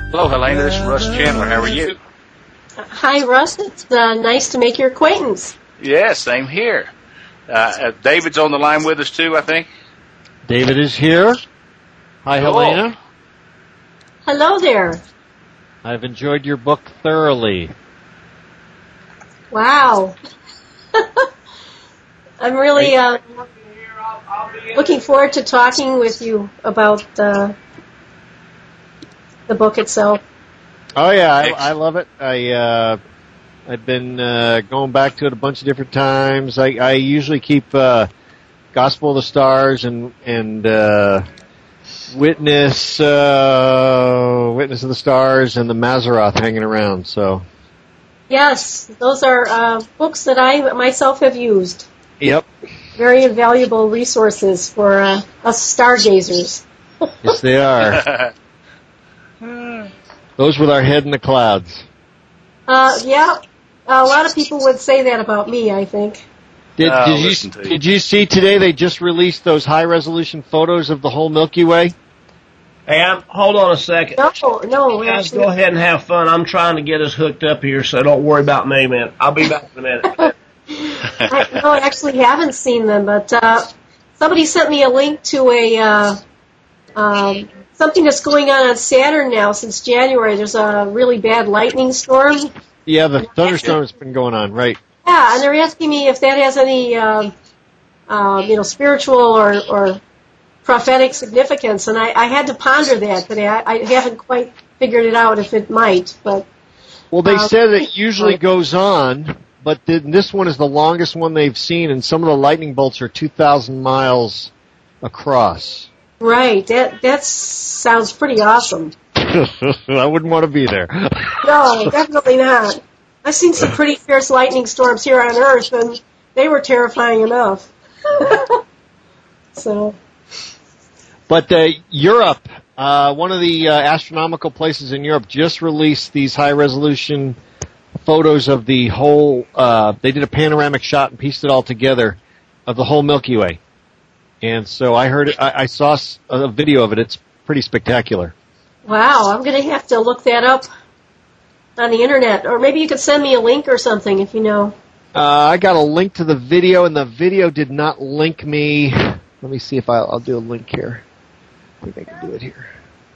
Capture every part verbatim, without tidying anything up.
Hello, Helena. This is Russ Chandler. How are you? Hi, Russ. It's uh, nice to make your acquaintance. Yeah, same here. Uh, uh, David's on the line with us, too, I think. David is here. Hi, Cool. Helena. Hello there. I've enjoyed your book thoroughly. Wow. I'm really uh, looking forward to talking with you about uh, the book itself. Oh, yeah, I, I love it. I, uh, I've been uh, going back to it a bunch of different times. I, I usually keep uh, Gospel of the Stars and, and uh, Witness uh, Witness of the Stars and the Mazzaroth hanging around. So, yes, those are uh, books that I myself have used. Yep. Very invaluable resources for uh, us stargazers. Yes, they are. Those with our head in the clouds. Uh, yeah, a lot of people would say that about me, I think. Did, Oh, did, you, listen to you. did you see today they just released those high-resolution photos of the whole Milky Way? Hey, I'm, hold on a second. No, no, Guys, actually. go ahead and have fun. I'm trying to get us hooked up here, so don't worry about me, man. I'll be back in a minute. I, no, I actually haven't seen them, but uh, somebody sent me a link to a uh, um, something that's going on on Saturn now since January. There's a really bad lightning storm. Yeah, the thunderstorm's been going on, right? Yeah, and they're asking me if that has any, um, uh, you know, spiritual or, or prophetic significance, and I, I had to ponder that today. I, I haven't quite figured it out if it might, but Well, they um, said it usually goes on, but th- this one is the longest one they've seen, and some of the lightning bolts are two thousand miles across. right. That that sounds pretty awesome. I wouldn't want to be there. No, definitely not. I've seen some pretty fierce lightning storms here on Earth, and they were terrifying enough. So, But uh, Europe, uh, one of the uh, astronomical places in Europe, just released these high-resolution photos of the whole. Uh, they did a panoramic shot and pieced it all together of the whole Milky Way. And so I heard, it, I, I saw s- a video of it. It's pretty spectacular. wow, I'm going to have to look that up on the internet, or maybe you could send me a link or something if you know. Uh, I got a link to the video, and the video did not link me. Let me see if I'll, I'll do a link here. I think I can do it here.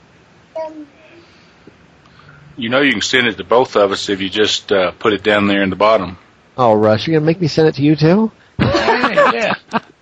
You know you can send it to both of us if you just uh, put it down there in the bottom. Oh, Russ, you're going to make me send it to you, too? Yeah.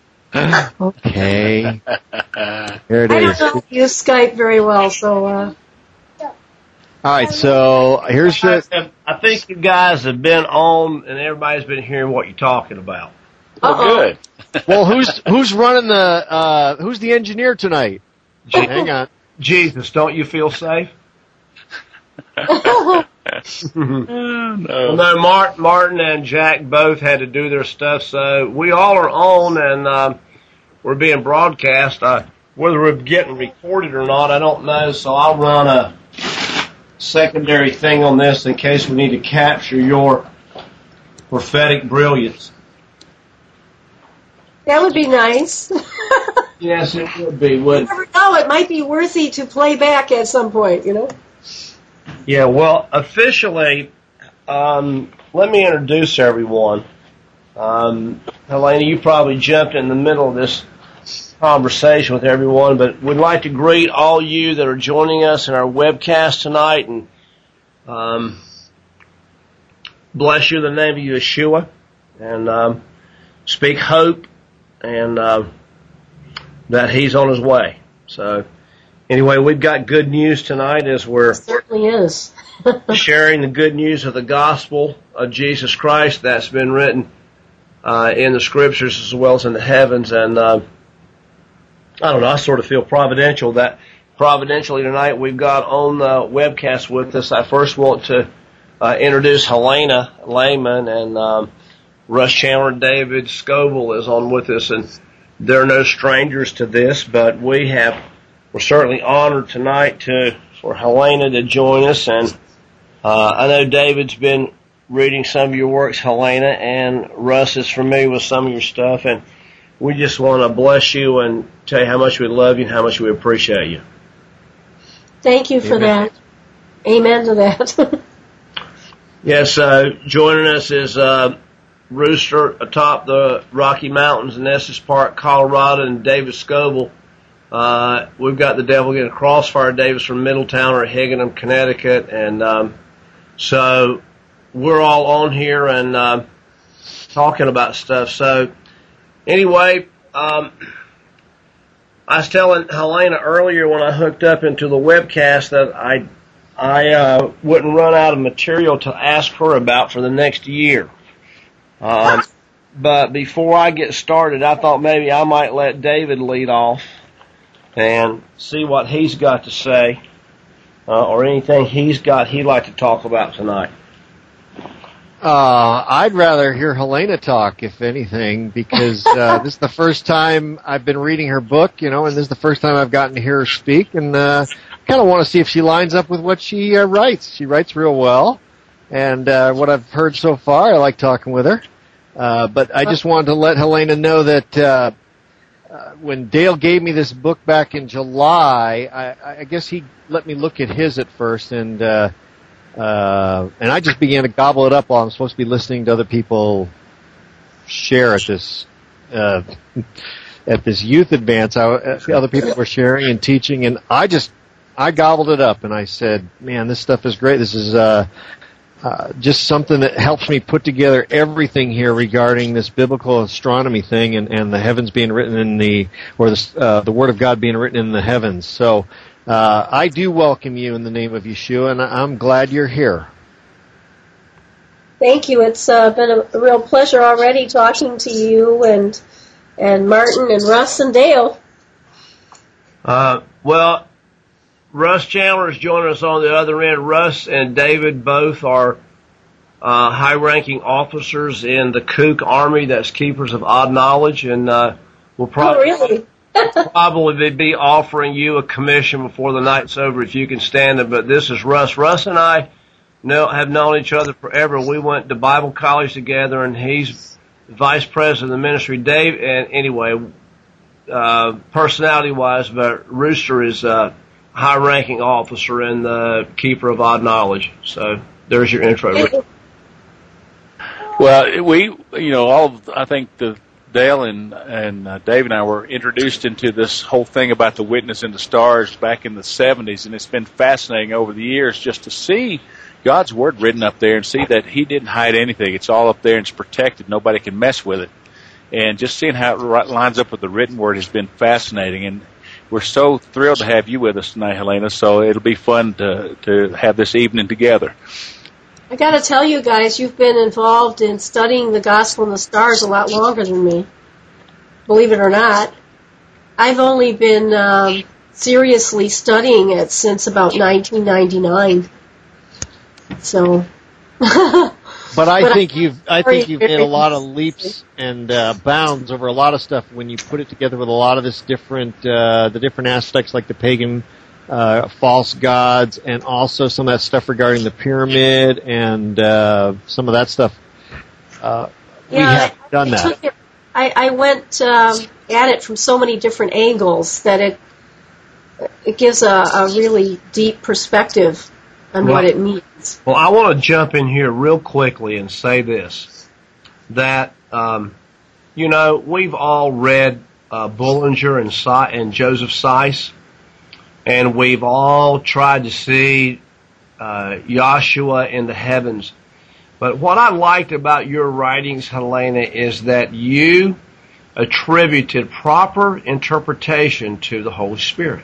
Okay. There it I is. don't know if you use Skype very well, so uh, All right, so here's the... I think you guys have been on, and everybody's been hearing what you're talking about. Oh, Uh-oh. good. Well, who's who's running the... Uh, who's the engineer tonight? Hang on. Jesus, don't you feel safe? Oh, Well, no. no, Mart, Martin and Jack both had to do their stuff, so we all are on, and um, we're being broadcast. Uh, whether we're getting recorded or not, I don't know, so I'll run a secondary thing on this in case we need to capture your prophetic brilliance. that would be nice. Yes, it would be, You wouldn't it? never know, it might be worthy to play back at some point, you know? Yeah, well, officially, um, let me introduce everyone. Um, Helena, you probably jumped in the middle of this conversation with everyone, but we'd like to greet all you that are joining us in our webcast tonight and um, bless you in the name of Yeshua and um, speak hope and uh, that he's on his way. So anyway, we've got good news tonight as we're It certainly is. sharing the good news of the gospel of Jesus Christ that's been written uh, in the scriptures as well as in the heavens. And uh, I don't know, I sort of feel providential that providentially tonight we've got on the webcast with us. I first want to uh, introduce Helena Lehman and um, Russ Chandler. David Scoble is on with us, and they're no strangers to this, but we have, we're certainly honored tonight to for Helena to join us. And uh, I know David's been reading some of your works, Helena, and Russ is familiar with some of your stuff, and we just want to bless you and tell you how much we love you and how much we appreciate you. Thank you for Amen. that. Amen to that. Yes, uh, joining us is uh, Rooster atop the Rocky Mountains in Estes Park, Colorado, and David Scoble. Uh, we've got the Devil Getting Crossfire Davis from Middletown or Higginham, Connecticut, and um, so we're all on here and uh, talking about stuff. So anyway, um, I was telling Helena earlier when I hooked up into the webcast that I I uh, wouldn't run out of material to ask her about for the next year. Um, but before I get started, I thought maybe I might let David lead off and see what he's got to say, uh, or anything he's got he'd like to talk about tonight. Uh, I'd rather hear Helena talk, if anything, because uh, this is the first time I've been reading her book, you know, and this is the first time I've gotten to hear her speak, and uh, kind of want to see if she lines up with what she uh, writes. She writes real well, and uh, what I've heard so far, I like talking with her. Uh, but I just wanted to let Helena know that uh, uh, when Dale gave me this book back in July, I, I guess he let me look at his at first, and uh, uh, and I just began to gobble it up while I'm supposed to be listening to other people share at this uh, at this youth advance. I, other people were sharing and teaching, and I just I gobbled it up, and I said, man, this stuff is great. This is uh, uh, just something that helps me put together everything here regarding this biblical astronomy thing and, and the heavens being written in the, or the, uh, the Word of God being written in the heavens. So uh, I do welcome you in the name of Yeshua, and I'm glad you're here. Thank you. It's uh, been a, a real pleasure already talking to you and and Martin and Russ and Dale. Uh, well, Russ Chandler is joining us on the other end. Russ and David both are uh, high-ranking officers in the Kook Army, that's Keepers of Odd Knowledge, and uh, we'll probably, oh, really? probably be offering you a commission before the night's over if you can stand it. But this is Russ. Russ and I know, have known each other forever. We went to Bible college together, and he's vice president of the ministry. Dave, and anyway, uh, personality-wise, but Rooster is uh, high-ranking officer and the Keeper of Odd Knowledge. So there's your intro. Well, we, you know, all of, I think the Dale and and uh, Dave and I were introduced into this whole thing about the witness in the stars back in the seventies, and it's been fascinating over the years just to see God's Word written up there and see that He didn't hide anything. It's all up there and it's protected. Nobody can mess with it. And just seeing how it lines up with the written Word has been fascinating. And we're so thrilled to have you with us tonight, Helena, so it'll be fun to to have this evening together. I got to tell you guys, you've been involved in studying the Gospel in the Stars a lot longer than me, believe it or not. I've only been um, seriously studying it since about nineteen ninety-nine. So... But I but think I, you've I think you've made a lot of leaps and uh, bounds over a lot of stuff when you put it together with a lot of this different uh, the different aspects like the pagan uh, false gods and also some of that stuff regarding the pyramid and uh, some of that stuff. Uh, yeah, we have I, done I that. Took it, I, I went um, at it from so many different angles that it it gives a, a really deep perspective on Well, what it means. Well, I want to jump in here real quickly and say this, that, um, you know, we've all read uh, Bullinger and, Si- and Joseph Seiss, and we've all tried to see uh, Yahshua in the heavens. But what I liked about your writings, Helena, is that you attributed proper interpretation to the Holy Spirit.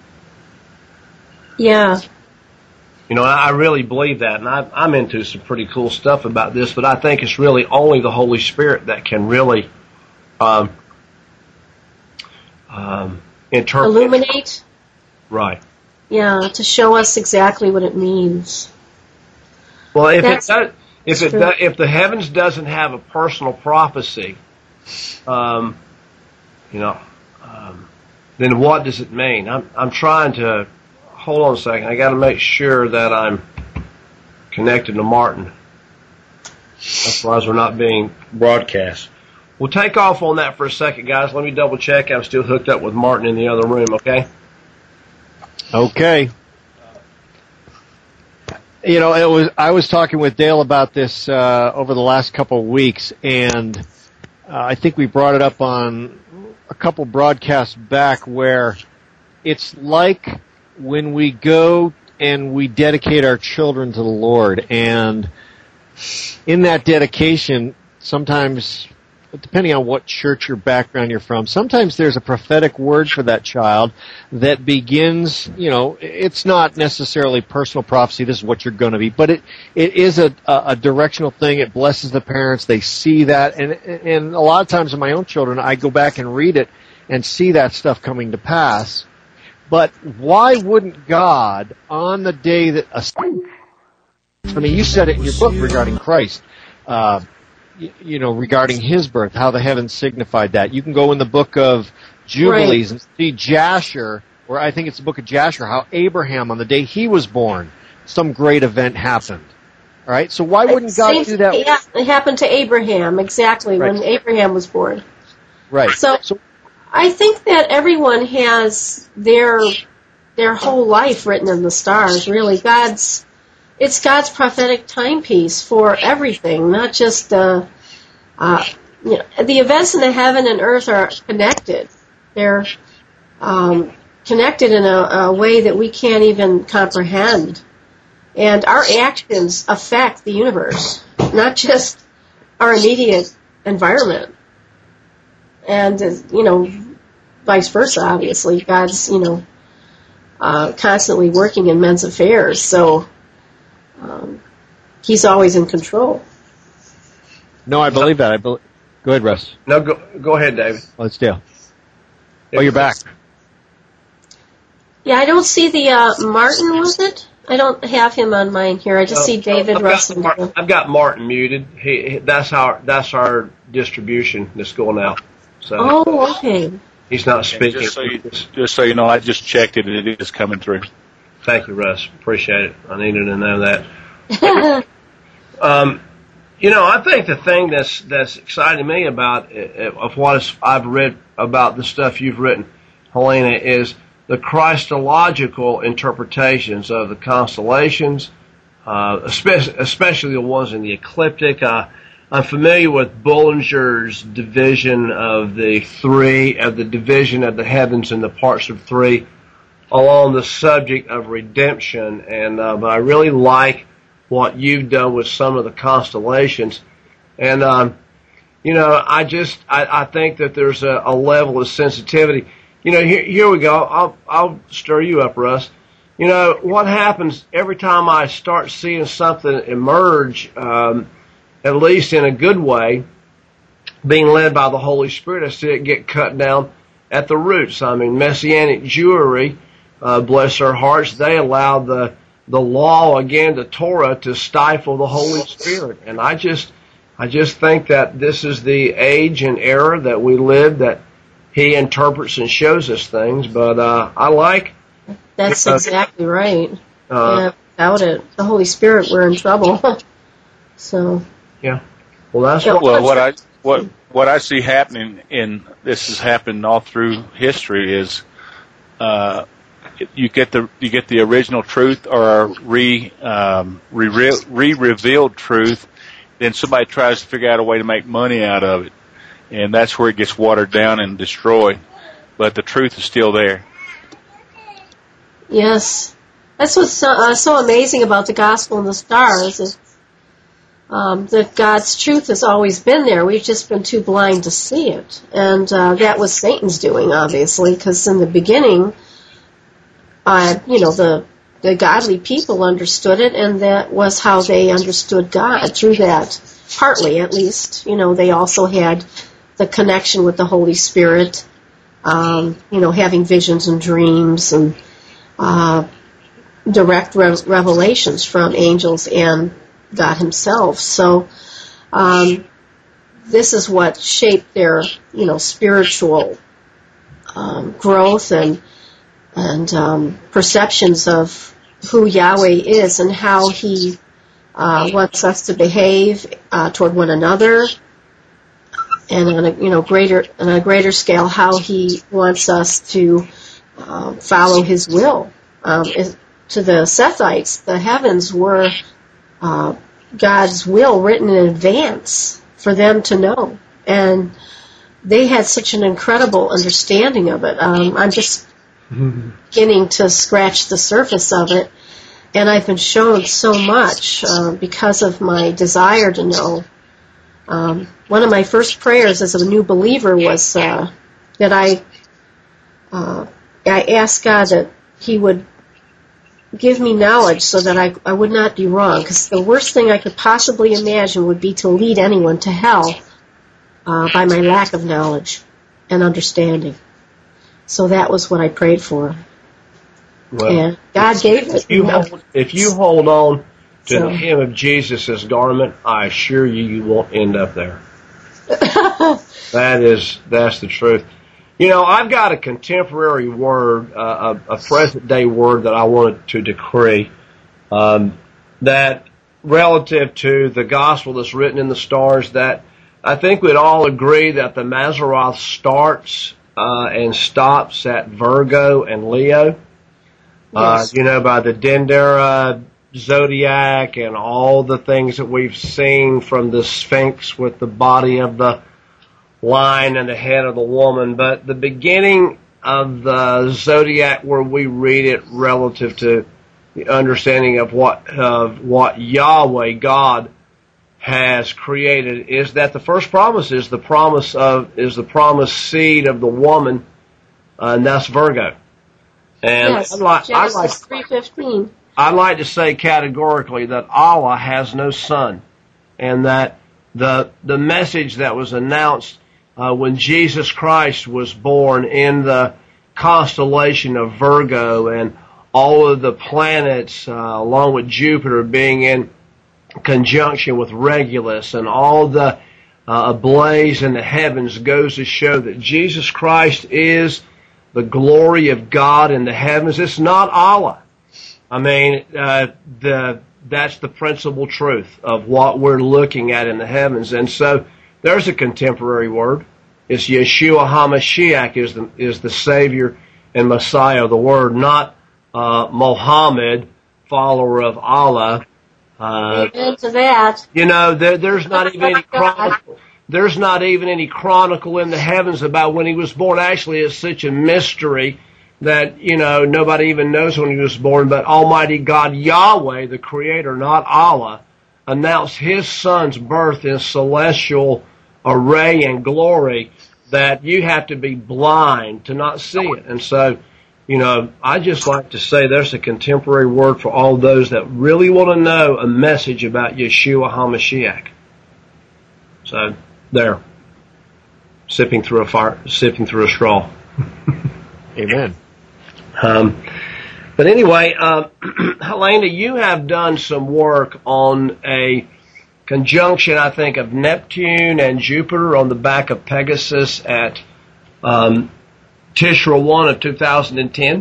Yeah. You know, I really believe that, and I, I'm into some pretty cool stuff about this, but I think it's really only the Holy Spirit that can really um, um, interpret. Illuminate? Right. Yeah, to show us exactly what it means. Well, if That's, it does, if it does, if the heavens doesn't have a personal prophecy, um, you know, um, then what does it mean? I'm I'm trying to. Hold on a second. I got to make sure that I'm connected to Martin. Otherwise, we're not being broadcast. We'll take off on that for a second, guys. Let me double check. I'm still hooked up with Martin in the other room, okay? Okay. You know, it was. I was talking with Dale about this uh, over the last couple of weeks, and uh, I think we brought it up on a couple broadcasts back, where it's like when we go and we dedicate our children to the Lord, and in that dedication, sometimes, depending on what church or background you're from, sometimes there's a prophetic word for that child that begins, you know, it's not necessarily personal prophecy, this is what you're going to be, but it, it is a, a directional thing. It blesses the parents. They see that. And, and a lot of times in my own children, I go back and read it and see that stuff coming to pass. But why wouldn't God, on the day that, a, I mean, you said it in your book regarding Christ, uh, you know, regarding his birth, how the heavens signified that. You can go in the book of Jubilees right. and see Jasher, or I think it's the book of Jasher, how Abraham, on the day he was born, some great event happened. All right? So why wouldn't God Same, do that? Yeah, it happened to Abraham, exactly, right. when Abraham was born. Right. So, so I think that everyone has their their whole life written in the stars, really. God's It's God's prophetic timepiece for everything, not just uh, uh, you know, the events in the heaven and earth are connected. They're um, connected in a, a way that we can't even comprehend. And our actions affect the universe, not just our immediate environment. And, uh, you know, vice versa, obviously. God's, you know, uh, constantly working in men's affairs, so Um, he's always in control. No, I believe that. I believe. Go ahead, Russ. No, go go ahead, David. Let's deal. Oh, you're back. Yeah, I don't see the uh, Martin, was it? I don't have him on mine here. I just uh, see David I've Russ. Got Martin, I've got Martin muted. He, he that's our that's our distribution that's going out. So oh, okay. He's not speaking. Just so, you, just so you know, I just checked it, and it is coming through. Thank you, Russ. Appreciate it. I needed to know that. um, you know, I think the thing that's that's exciting me about uh, of what I've read about the stuff you've written, Helena, is the Christological interpretations of the constellations, uh, especially, especially the ones in the ecliptic. Uh, I'm familiar with Bullinger's division of the three, of the division of the heavens in the parts of three, along the subject of redemption, and uh, but I really like what you've done with some of the constellations, and um, you know, I just I, I think that there's a, a level of sensitivity. You know, here, here we go. I'll I'll stir you up, Russ. You know what happens every time I start seeing something emerge, um, at least in a good way, being led by the Holy Spirit. I see it get cut down at the roots. I mean, Messianic Jewry. Uh, bless their hearts, they allow the the law, again, the Torah, to stifle the Holy Spirit. And I just I just think that this is the age and era that we live, that he interprets and shows us things. But uh, I like... That's uh, exactly right. Uh, yeah, without it, the Holy Spirit, we're in trouble. So... Yeah. Well, that's yeah, what... Well, what I, what, what I see happening, in this has happened all through history, is... Uh, You get the you get the original truth or re um, re re revealed truth, then somebody tries to figure out a way to make money out of it, and that's where it gets watered down and destroyed. But the truth is still there. Yes, that's what's so, uh, so amazing about the gospel and the stars is um, that God's truth has always been there. We've just been too blind to see it, and uh, that was Satan's doing, obviously, because in the beginning. Uh, you know, the the godly people understood it, and that was how they understood God, through that, partly at least. You know, they also had the connection with the Holy Spirit, um, you know, having visions and dreams and uh, direct re- revelations from angels and God himself. So um, this is what shaped their, you know, spiritual um, growth and and um, perceptions of who Yahweh is and how he uh, wants us to behave uh, toward one another, and on a you know greater on a greater scale how he wants us to uh, follow his will. Um, to the Sethites, the heavens were uh, God's will written in advance for them to know. And they had such an incredible understanding of it. Um, I'm just beginning to scratch the surface of it. And I've been shown so much uh, because of my desire to know. Um, one of my first prayers as a new believer was uh, that I uh, I asked God that He would give me knowledge so that I, I would not be wrong. Because the worst thing I could possibly imagine would be to lead anyone to hell uh, by my lack of knowledge and understanding. So that was what I prayed for. Well, and God gave it. If you hold, if you hold on to So. the hem of Jesus' garment, I assure you, you won't end up there. That is, that's the truth. You know, I've got a contemporary word, uh, a, a present-day word that I wanted to decree, um, that relative to the gospel that's written in the stars, that I think we'd all agree that the Mazzaroth starts uh, and stops at Virgo and Leo. Uh, Yes. you know, by the Dendera zodiac and all the things that we've seen from the Sphinx with the body of the lion and the head of the woman. But the beginning of the zodiac, where we read it relative to the understanding of what of what Yahweh God has created, is that the first promise is the promise of is the promised seed of the woman, uh, and that's Virgo. And Yes, I'd like, I'd like, Genesis three fifteen. I'd like to say categorically that Allah has no son, and that the the message that was announced uh, when Jesus Christ was born in the constellation of Virgo, and all of the planets, uh, along with Jupiter, being in conjunction with Regulus, and all the uh, ablaze in the heavens, goes to show that Jesus Christ is the glory of God in the heavens. It's not Allah. I mean, uh, the that's the principal truth of what we're looking at in the heavens. And so there's a contemporary word. It's Yeshua HaMashiach is the is the Savior and Messiah of the Word, not uh, Mohammed, follower of Allah. Uh, Amen to that. you know, there, there's not even any chronicle. There's not even any chronicle in the heavens about when he was born. Actually, it's such a mystery that, you know, nobody even knows when he was born. But Almighty God, Yahweh, the Creator, not Allah, announced His Son's birth in celestial array and glory that you have to be blind to not see it. And so, you know, I just like to say there's a contemporary word for all those that really want to know a message about Yeshua HaMashiach. So, there. Sipping through a fire, sipping through a straw. Amen. Um, but anyway, uh, Helena, you have done some work on a conjunction, I think, of Neptune and Jupiter on the back of Pegasus at um, Tishra one of two thousand ten.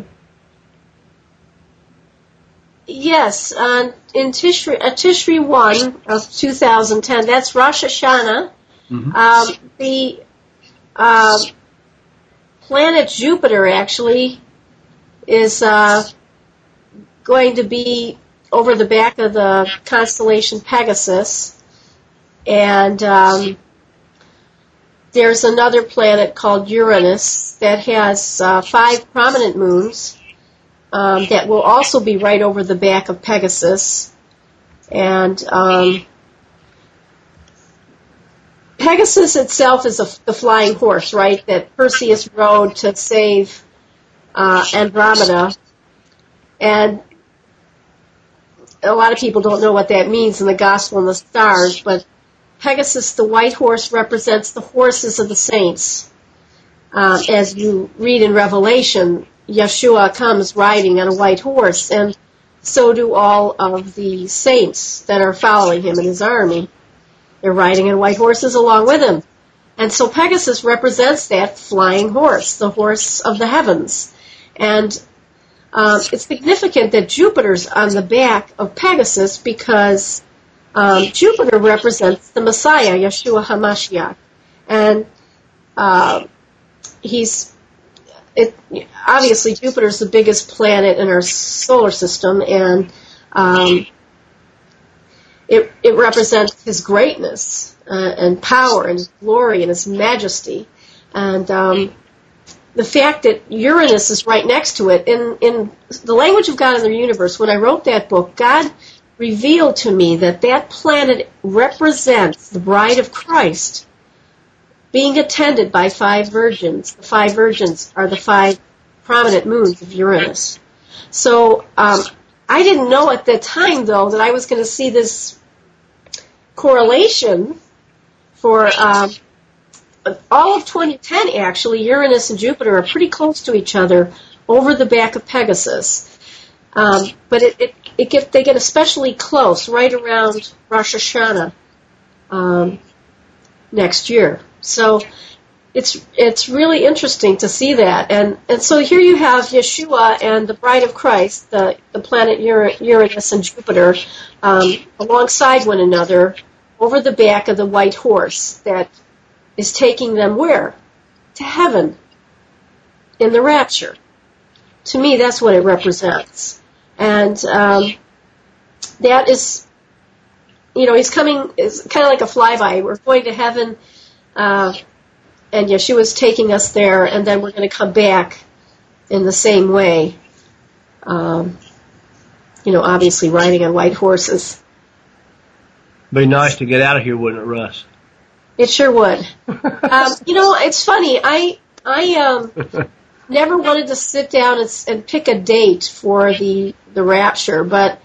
Yes, uh, in Tishri, uh, Tishri one of two thousand ten, that's Rosh Hashanah. Mm-hmm. Um, the uh, planet Jupiter actually is uh, going to be over the back of the constellation Pegasus, and um, there's another planet called Uranus that has uh, five prominent moons um, that will also be right over the back of Pegasus, and um, Pegasus itself is a, the flying horse, right, that Perseus rode to save uh, Andromeda. And a lot of people don't know what that means in the Gospel and the Stars, but Pegasus, the white horse, represents the horses of the saints. Um, as you read in Revelation, Yeshua comes riding on a white horse, and so do all of the saints that are following him in his army. They're riding on white horses along with him. And so Pegasus represents that flying horse, the horse of the heavens. And um, it's significant that Jupiter's on the back of Pegasus because um, Jupiter represents the Messiah, Yeshua HaMashiach. And uh, he's it obviously Jupiter's the biggest planet in our solar system, and um, it it represents his greatness uh, and power and his glory and his majesty, and um, the fact that Uranus is right next to it. In in the language of God in the universe, when I wrote that book, God revealed to me that that planet represents the bride of Christ being attended by five virgins. The five virgins are the five prominent moons of Uranus. So um, I didn't know at that time, though, that I was going to see this correlation for um, all of twenty ten, actually. Uranus and Jupiter are pretty close to each other over the back of Pegasus. Um, but it, it, it get, they get especially close right around Rosh Hashanah um, next year. So it's it's really interesting to see that. And, and so here you have Yeshua and the bride of Christ, the, the planet Uranus and Jupiter, um, alongside one another over the back of the white horse that is taking them where? To heaven, in the rapture. To me, that's what it represents. And um, that is, you know, he's coming, is kind of like a flyby. We're going to heaven, uh, and Yeshua's taking us there, and then we're going to come back in the same way. Um, you know, obviously riding on white horses. Be nice to get out of here, wouldn't it, Russ? It sure would. um, you know, it's funny. I I um, never wanted to sit down and, and pick a date for the the rapture, but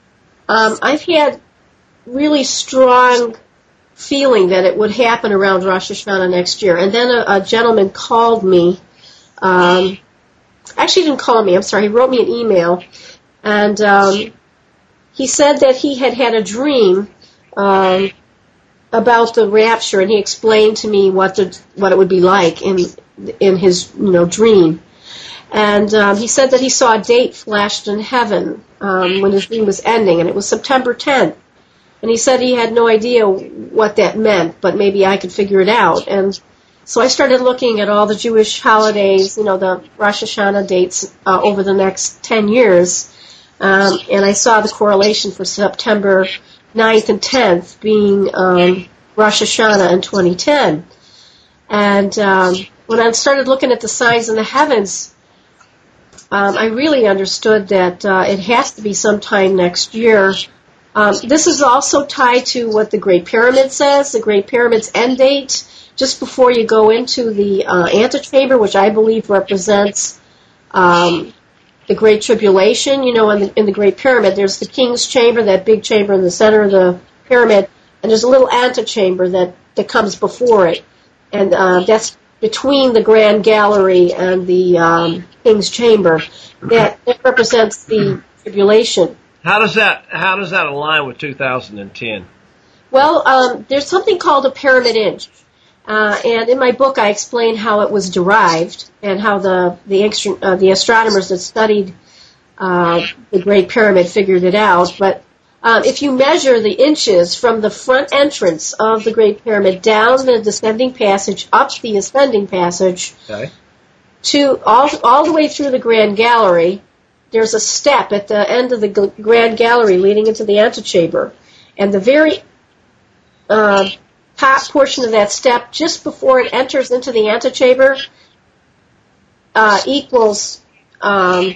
um, I've had really strong feeling that it would happen around Rosh Hashanah next year. And then a, a gentleman called me. Um, actually, he didn't call me. I'm sorry. He wrote me an email, and um, he said that he had had a dream um, about the rapture, and he explained to me what the what it would be like in in his you know dream. And um, he said that he saw a date flashed in heaven um, when his dream was ending, and it was September tenth. And he said he had no idea what that meant, but maybe I could figure it out. And so I started looking at all the Jewish holidays, you know, the Rosh Hashanah dates uh, over the next ten years, um, and I saw the correlation for September ninth and tenth being um, Rosh Hashanah in twenty ten. And um, when I started looking at the signs in the heavens, um, I really understood that uh, it has to be sometime next year. Um, this is also tied to what the Great Pyramid says. The Great Pyramid's end date, just before you go into the uh, antechamber, which I believe represents um, the Great Tribulation. You know, in the, in the Great Pyramid, there's the King's Chamber, that big chamber in the center of the pyramid, and there's a little antechamber that, that comes before it. And uh, that's between the Grand Gallery and the um, King's Chamber. That, that represents the tribulation. How does that how does that align with two thousand ten? Well, um, there's something called a pyramid inch, uh, and in my book I explain how it was derived and how the the, extra, uh, the astronomers that studied uh, the Great Pyramid figured it out. But um, if you measure the inches from the front entrance of the Great Pyramid down the descending passage, up the ascending passage, okay, to all all the way through the Grand Gallery, there's a step at the end of the Grand Gallery leading into the antechamber. And the very uh, top portion of that step, just before it enters into the antechamber, uh, equals um,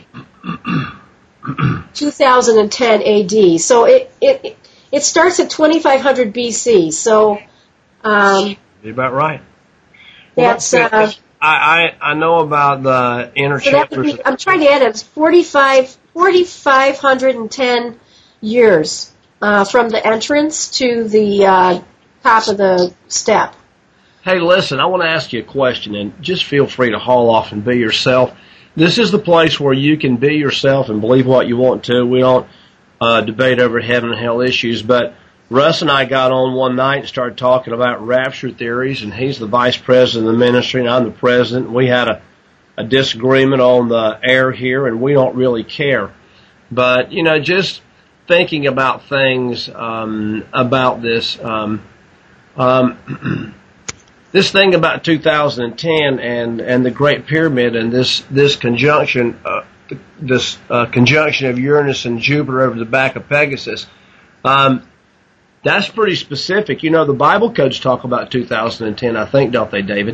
two thousand ten A D. So it, it, it starts at twenty-five hundred B C. So um, you're about right. That's... Uh, I, I, I know about the inner so that would chambers. be, I'm trying to add it. It's forty-five, forty-five hundred ten years uh, from the entrance to the uh, top of the step. Hey, listen, I want to ask you a question, and just feel free to haul off and be yourself. This is the place where you can be yourself and believe what you want to. We don't uh, debate over heaven and hell issues, but Russ and I got on one night and started talking about rapture theories, and he's the vice president of the ministry, and I'm the president. We had a, a disagreement on the air here, and we don't really care. But, you know, just thinking about things um, about this, um, um, this thing about two thousand ten and, and the Great Pyramid and this, this conjunction, uh, this, uh, conjunction of Uranus and Jupiter over the back of Pegasus, um, that's pretty specific. You know, the Bible codes talk about two thousand ten, I think, don't they, David?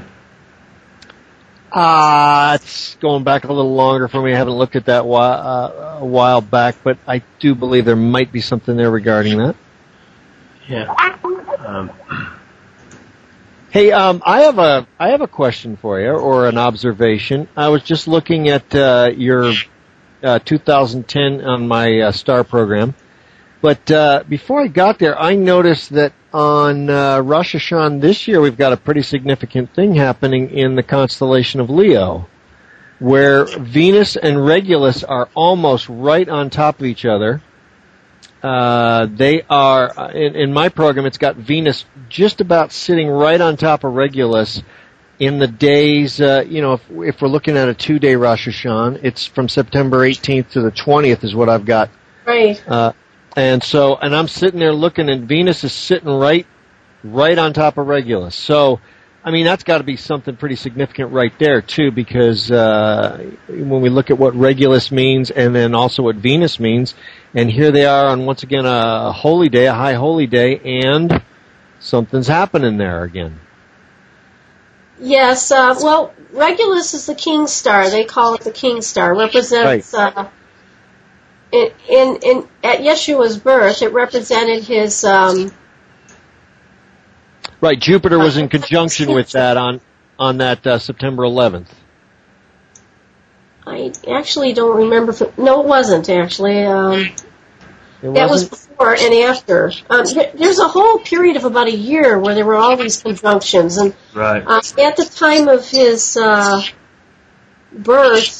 Uh, it's going back a little longer for me. I haven't looked at that while, uh, a while back, but I do believe there might be something there regarding that. Yeah. Um, Hey, um, I have a I have a question for you, or an observation. I was just looking at uh, your uh, two thousand ten on my uh, star program, but uh, before I got there, I noticed that on uh, Rosh Hashanah this year, we've got a pretty significant thing happening in the constellation of Leo, where Venus and Regulus are almost right on top of each other. Uh, they are, in, in my program, it's got Venus just about sitting right on top of Regulus in the days, uh, you know, if, if we're looking at a two-day Rosh Hashanah, it's from September eighteenth to the twentieth is what I've got. Right. Uh, and so, and I'm sitting there looking, and Venus is sitting right, right on top of Regulus. So, I mean, that's got to be something pretty significant right there, too, because uh, when we look at what Regulus means and then also what Venus means, and here they are on, once again, a holy day, a high holy day, and something's happening there again. Yes, uh, well, Regulus is the king star. They call it the king star. Represents, Right. uh, in, in, in, at Yeshua's birth, it represented his, um, Right, Jupiter was in conjunction with that on on that uh, September eleventh. I actually don't remember if it, no, it wasn't actually. Um, It that was wasn't? before and after. Um, there- there's a whole period of about a year where there were all these conjunctions, and right. uh, at the time of his uh, birth,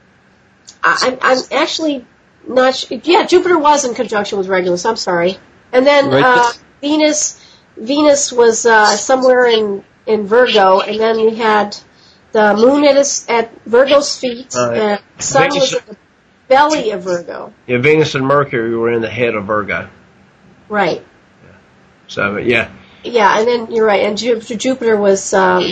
I, I'm actually not sure. Yeah, Jupiter was in conjunction with Regulus. I'm sorry, and then Right. uh, Venus. Venus was uh, somewhere in, in Virgo, and then we had the moon at, his, at Virgo's feet, Right. and the sun Venus- was in the belly of Virgo. Yeah, Venus and Mercury were in the head of Virgo. Right. So, yeah. Yeah, and then you're right, and Ju- Jupiter was um,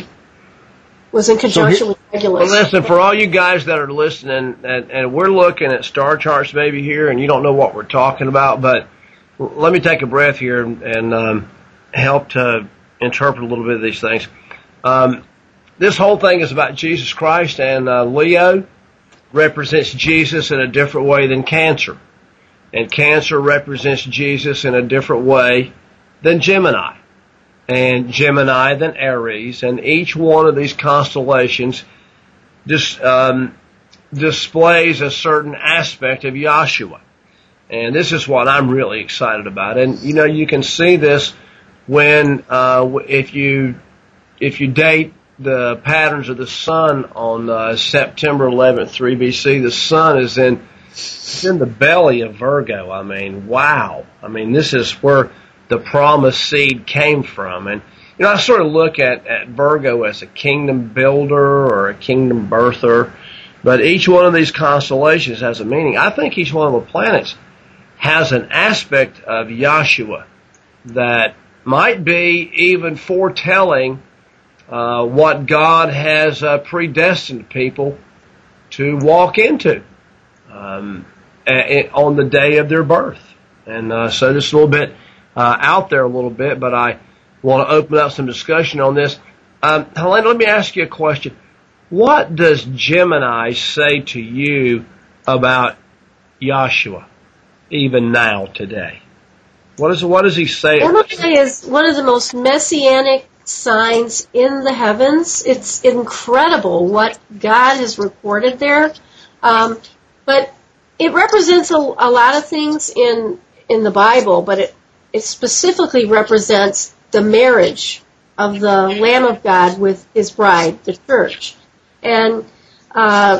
was in conjunction with Regulus. Well, listen, for all you guys that are listening, and, and we're looking at star charts maybe here, and you don't know what we're talking about, but let me take a breath here and, and um, help to interpret a little bit of these things. Um, this whole thing is about Jesus Christ, and uh, Leo represents Jesus in a different way than Cancer. And Cancer represents Jesus in a different way than Gemini. And Gemini than Aries. And each one of these constellations just um, displays a certain aspect of Yahshua. And this is what I'm really excited about. And, you know, you can see this when, uh, if you, if you date the patterns of the sun on, uh, September eleventh, three B C, the sun is in, it's in the belly of Virgo. I mean, wow. I mean, this is where the promised seed came from. And, you know, I sort of look at, at Virgo as a kingdom builder or a kingdom birther, but each one of these constellations has a meaning. I think each one of the planets has an aspect of Yahshua that might be even foretelling uh, what God has uh, predestined people to walk into um, a- a- on the day of their birth. And uh, so this is a little bit uh, out there a little bit, but I want to open up some discussion on this. Um, Helena, let me ask you a question. What does Gemini say to you about Yahshua, even now, today? What is what does he say? Gemini is one of the most messianic signs in the heavens. It's incredible what God has recorded there. Um, but it represents a, a lot of things in in the Bible, but it, it specifically represents the marriage of the Lamb of God with his bride, the church. And uh,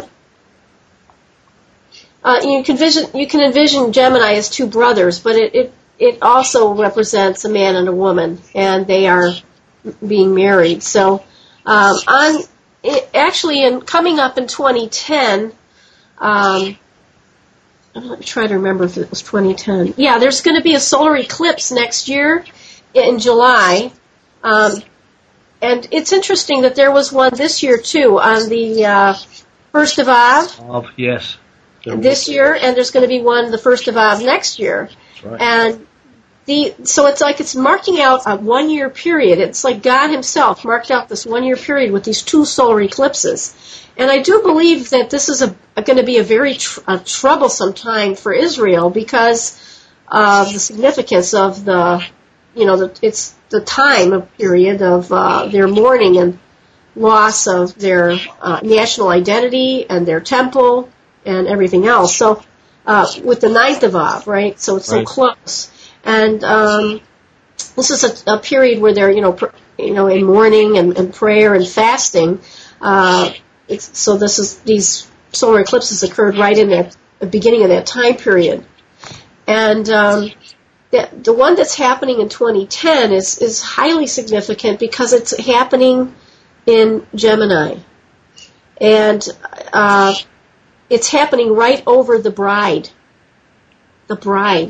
uh, you can envision you can envision Gemini as two brothers, but it, it it also represents a man and a woman, and they are being married. So, um, on it, actually, in coming up in twenty ten, um, I'm trying to remember if it was twenty ten. Yeah, there's going to be a solar eclipse next year in July. Um, and it's interesting that there was one this year too on the uh, first of Av. Oh, yes. This year, and there's going to be one the first of Av next year. That's right. And the so it's like it's marking out a one-year period. It's like God Himself marked out this one-year period with these two solar eclipses. And I do believe that this is a, a going to be a very tr- a troublesome time for Israel because of the significance of the, you know, the, it's the time of period of uh, their mourning and loss of their uh, national identity and their temple and everything else. So uh, with the ninth of Av, right? So it's so right. close. And um, this is a, a period where they're, you know, pr- you know, in mourning and, and prayer and fasting. Uh, it's, so this is these solar eclipses occurred right in that the beginning of that time period. And um, the, the one that's happening in twenty ten is is highly significant because it's happening in Gemini, and uh, it's happening right over the bride. The bride.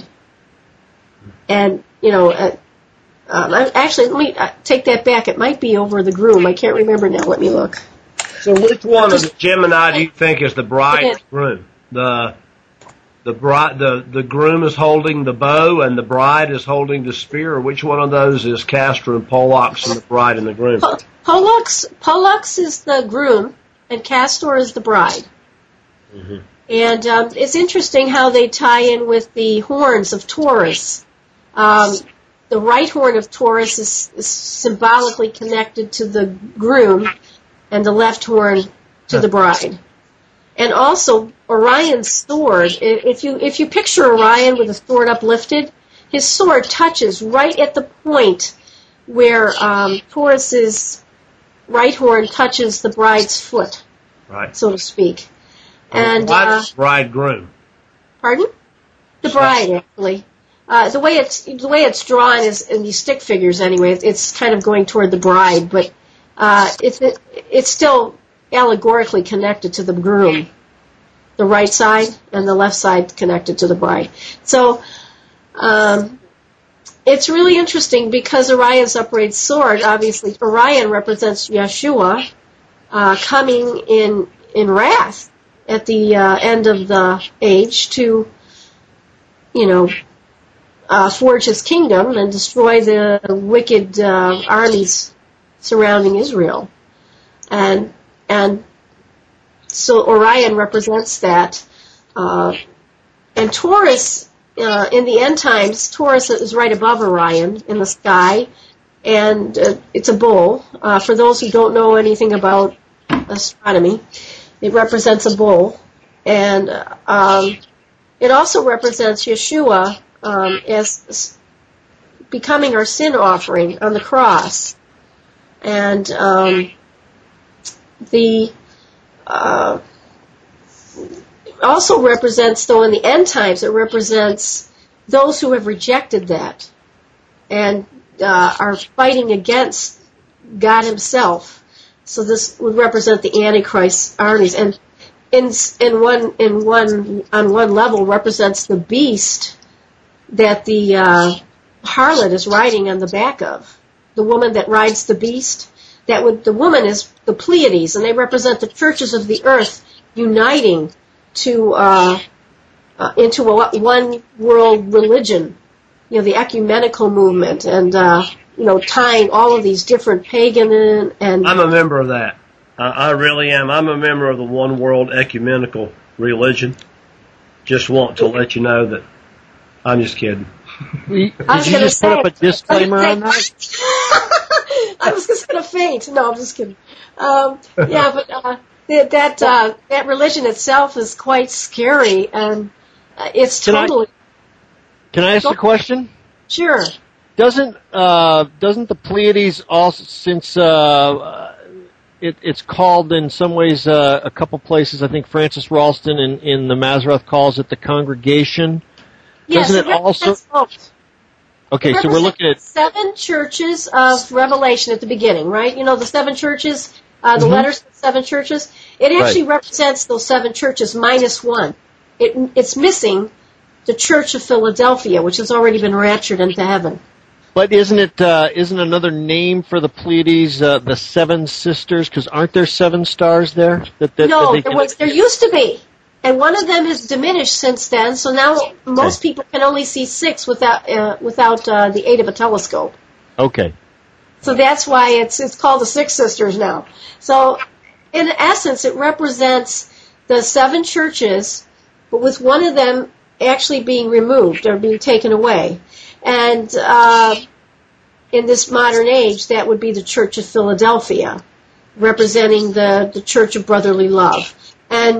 And, you know, uh, um, I, actually, let me uh, take that back. It might be over the groom. I can't remember now. Let me look. So which one of the Gemini do you think is the bride and groom? The the bride, the, the groom is holding the bow and the bride is holding the spear, or which one of those is Castor and Pollux and the bride and the groom? Pollux, Pollux is the groom and Castor is the bride. Mm-hmm. And um, it's interesting how they tie in with the horns of Taurus. Um, the right horn of Taurus is, is symbolically connected to the groom, and the left horn to the bride. And also, Orion's sword, if you if you picture Orion with his sword uplifted, his sword touches right at the point where um, Taurus's right horn touches the bride's foot, right, so to speak. And uh, uh, bride groom. Pardon? The bride, actually. Uh, the way it's the way it's drawn is in these stick figures. Anyway, it's kind of going toward the bride, but uh, it's it, it's still allegorically connected to the groom. The right side and the left side connected to the bride. So um, it's really interesting because Orion's upraised sword, obviously, Orion represents Yeshua uh, coming in in wrath at the uh, end of the age to, you know, uh, forge his kingdom and destroy the wicked uh, armies surrounding Israel. And and so Orion represents that. Uh, and Taurus, uh, in the end times, Taurus is right above Orion in the sky, and uh, it's a bull. Uh, for those who don't know anything about astronomy, it represents a bull. And um, it also represents Yeshua um, as becoming our sin offering on the cross. And um, the uh, also represents, though in the end times, it represents those who have rejected that and uh, are fighting against God Himself. So this would represent the Antichrist armies, and in in one in one on one level represents the beast that the uh, harlot is riding on the back of. The woman that rides the beast, that would the woman is the Pleiades, and they represent the churches of the earth uniting to uh, uh, into a one world religion. You know, the ecumenical movement, and uh, you know, tying all of these different pagan and. and I'm a member of that. I, I really am. I'm a member of the one world ecumenical religion. Just want to let you know that I'm just kidding. Did you just put up a disclaimer on that? I was just going to faint. No, I'm just kidding. Um, yeah, but uh, that uh, that religion itself is quite scary, and uh, it's Can totally. I, can I ask a question? Sure. Doesn't uh, doesn't the Pleiades also, since uh, it, it's called in some ways uh, a couple places, I think Francis Ralston in, in the Mazzaroth calls it the congregation. Yes, Doesn't it, it also? both. Okay, it so we're looking at seven churches of Revelation at the beginning, right? You know, the seven churches, uh, the mm-hmm. letters to the seven churches. It actually right. represents those seven churches minus one. It, it's missing the Church of Philadelphia, which has already been raptured into heaven. But isn't it uh, isn't another name for the Pleiades uh, the Seven Sisters? Because aren't there seven stars there? That, that, no, that there was. There used to be, and one of them has diminished since then. So now most okay. people can only see six without uh, without uh, the aid of a telescope. Okay. So that's why it's it's called the Six Sisters now. So in essence, it represents the seven churches, but with one of them actually being removed or being taken away. And uh, in this modern age, that would be the Church of Philadelphia, representing the, the Church of Brotherly Love. And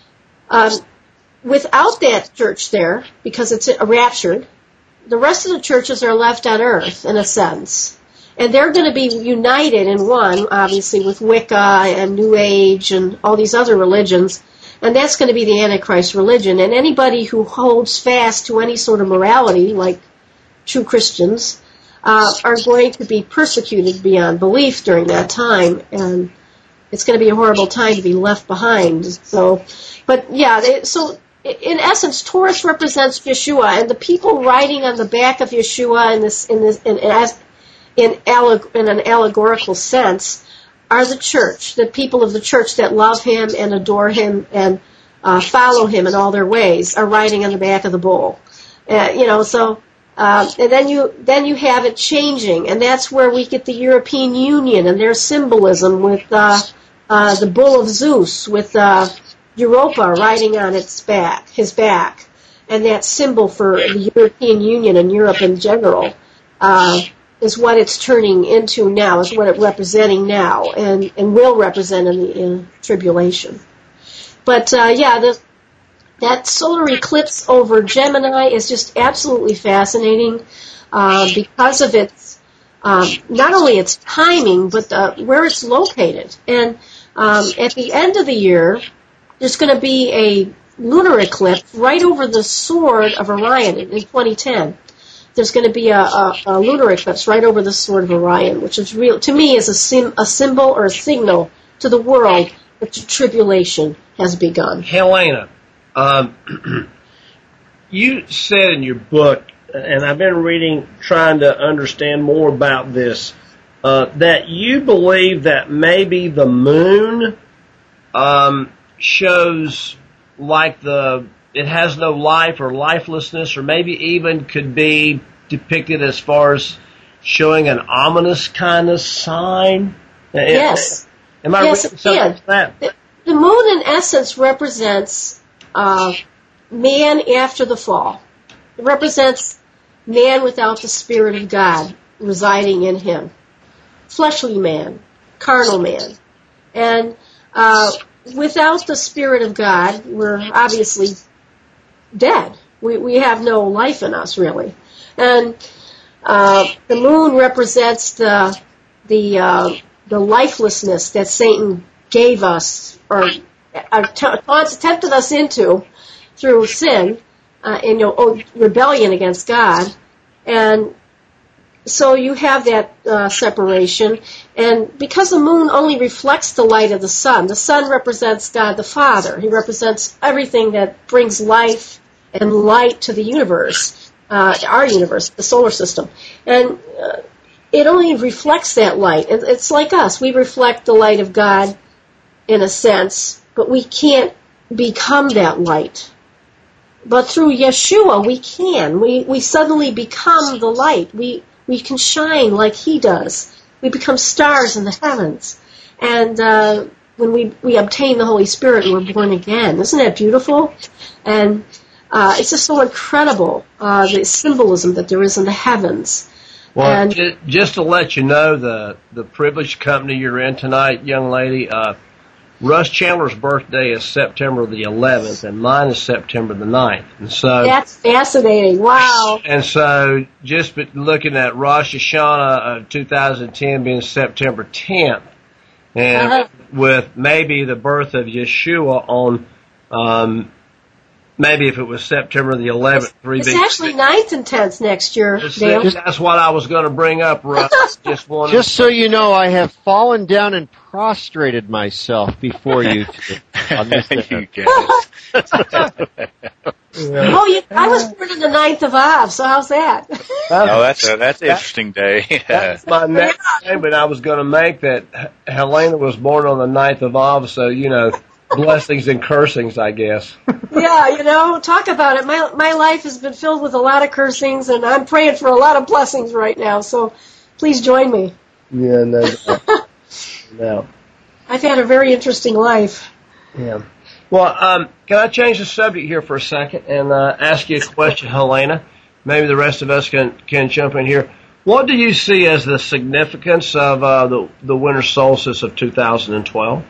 um, without that church there, because it's raptured, the rest of the churches are left on earth, in a sense. And they're going to be united in one, obviously, with Wicca and New Age and all these other religions. And that's going to be the Antichrist religion. And anybody who holds fast to any sort of morality, like true Christians, uh, are going to be persecuted beyond belief during that time. And it's going to be a horrible time to be left behind. So, but yeah, they, so in essence, Taurus represents Yeshua, and the people riding on the back of Yeshua in this, in this, in, in, in, alleg- in an allegorical sense, are the church, the people of the church that love him and adore him and uh, follow him in all their ways, are riding on the back of the bull. Uh, you know, so uh, and then you then you have it changing, and that's where we get the European Union and their symbolism with uh, uh, the bull of Zeus, with uh, Europa riding on its back, his back, and that symbol for the European Union and Europe in general. Uh, is what it's turning into now, is what it's representing now, and, and will represent in the in tribulation. But, uh, yeah, the, that solar eclipse over Gemini is just absolutely fascinating uh, because of its, um, not only its timing, but uh, where it's located. And um, at the end of the year, there's going to be a lunar eclipse right over the sword of Orion in, in twenty ten. There's going to be a, a, a lunar eclipse right over the sword of Orion, which is real to me is a, sim, a symbol or a signal to the world that the tribulation has begun. Helena, um, you said in your book, and I've been reading, trying to understand more about this, uh, that you believe that maybe the moon um, shows like the it has no life or lifelessness, or maybe even could be depicted as far as showing an ominous kind of sign. Yes. Am I yes, reading something like that? The, the moon, in essence, represents uh, man after the fall. It represents man without the Spirit of God residing in him. Fleshly man, carnal man. And uh, without the Spirit of God, we're obviously dead. We we have no life in us, really. And uh, the moon represents the the uh, the lifelessness that Satan gave us, or uh, t- tempted us into through sin, uh, and you know, rebellion against God. And so you have that uh, separation. And because the moon only reflects the light of the sun, the sun represents God the Father. He represents everything that brings life and light to the universe, uh, our universe, the solar system. And uh, it only reflects that light. It's like us. We reflect the light of God in a sense, but we can't become that light. But through Yeshua, we can. We we suddenly become the light. We we can shine like he does. We become stars in the heavens. And uh, when we, we obtain the Holy Spirit, we're born again. Isn't that beautiful? And uh, it's just so incredible, uh, the symbolism that there is in the heavens. Well, and, just, just to let you know, the, the privileged company you're in tonight, young lady, uh, Russ Chandler's birthday is September the eleventh, and mine is September the ninth. And so that's fascinating. Wow. And so just looking at Rosh Hashanah of two thousand ten being September tenth, and uh-huh. with maybe the birth of Yeshua on um, maybe if it was September the eleventh, three It's B. actually ninth and tenth next year, Dale. That's what I was going to bring up, Russ. Just wanted Just so you know, I have fallen down and prostrated myself before you two on this You day. Oh, you, I was born on the ninth of Av, so how's that? Oh, that's a, that's an interesting day. That's my next statement I was going to make, that H- Helena was born on the ninth of Av, so, you know, blessings and cursings, I guess. Yeah, you know, talk about it. My my life has been filled with a lot of cursings, and I'm praying for a lot of blessings right now, so please join me. Yeah, no doubt. No. I've had a very interesting life. Yeah. Well, um, can I change the subject here for a second and uh, ask you a question, Helena? Maybe the rest of us can, can jump in here. What do you see as the significance of uh, the, the winter solstice of two thousand twelve?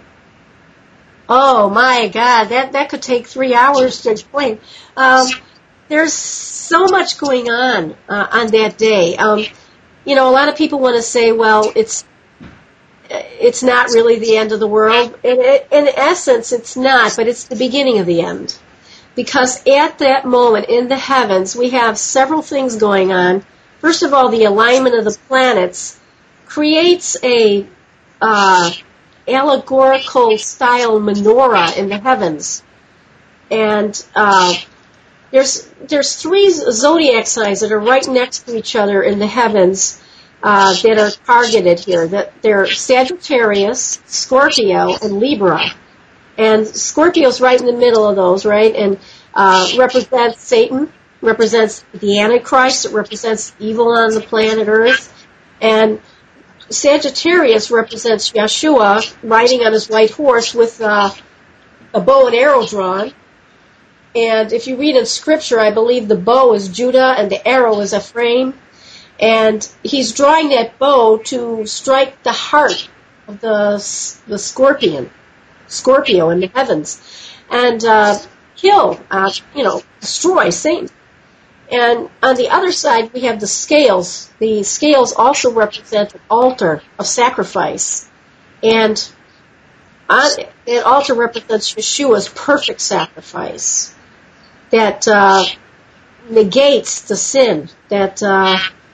Oh my God, that that could take three hours to explain. Um, there's so much going on uh, on that day. Um, you know, a lot of people want to say, well, it's it's not really the end of the world. In, in essence, it's not, but it's the beginning of the end. Because at that moment in the heavens, we have several things going on. First of all, the alignment of the planets creates a uh, allegorical style menorah in the heavens. And uh, there's there's three zodiac signs that are right next to each other in the heavens uh, that are targeted here. That they're Sagittarius, Scorpio, and Libra. And Scorpio's right in the middle of those, right? And uh, represents Satan, represents the Antichrist, it represents evil on the planet Earth. And Sagittarius represents Yeshua riding on his white horse with uh, a bow and arrow drawn. And if you read in Scripture, I believe the bow is Judah and the arrow is Ephraim. And he's drawing that bow to strike the heart of the the scorpion, Scorpio in the heavens, and uh, kill, uh, you know, destroy Satan. And on the other side, we have the scales. The scales also represent an altar of sacrifice. And on, that altar represents Yeshua's perfect sacrifice that uh, negates the sin that, uh,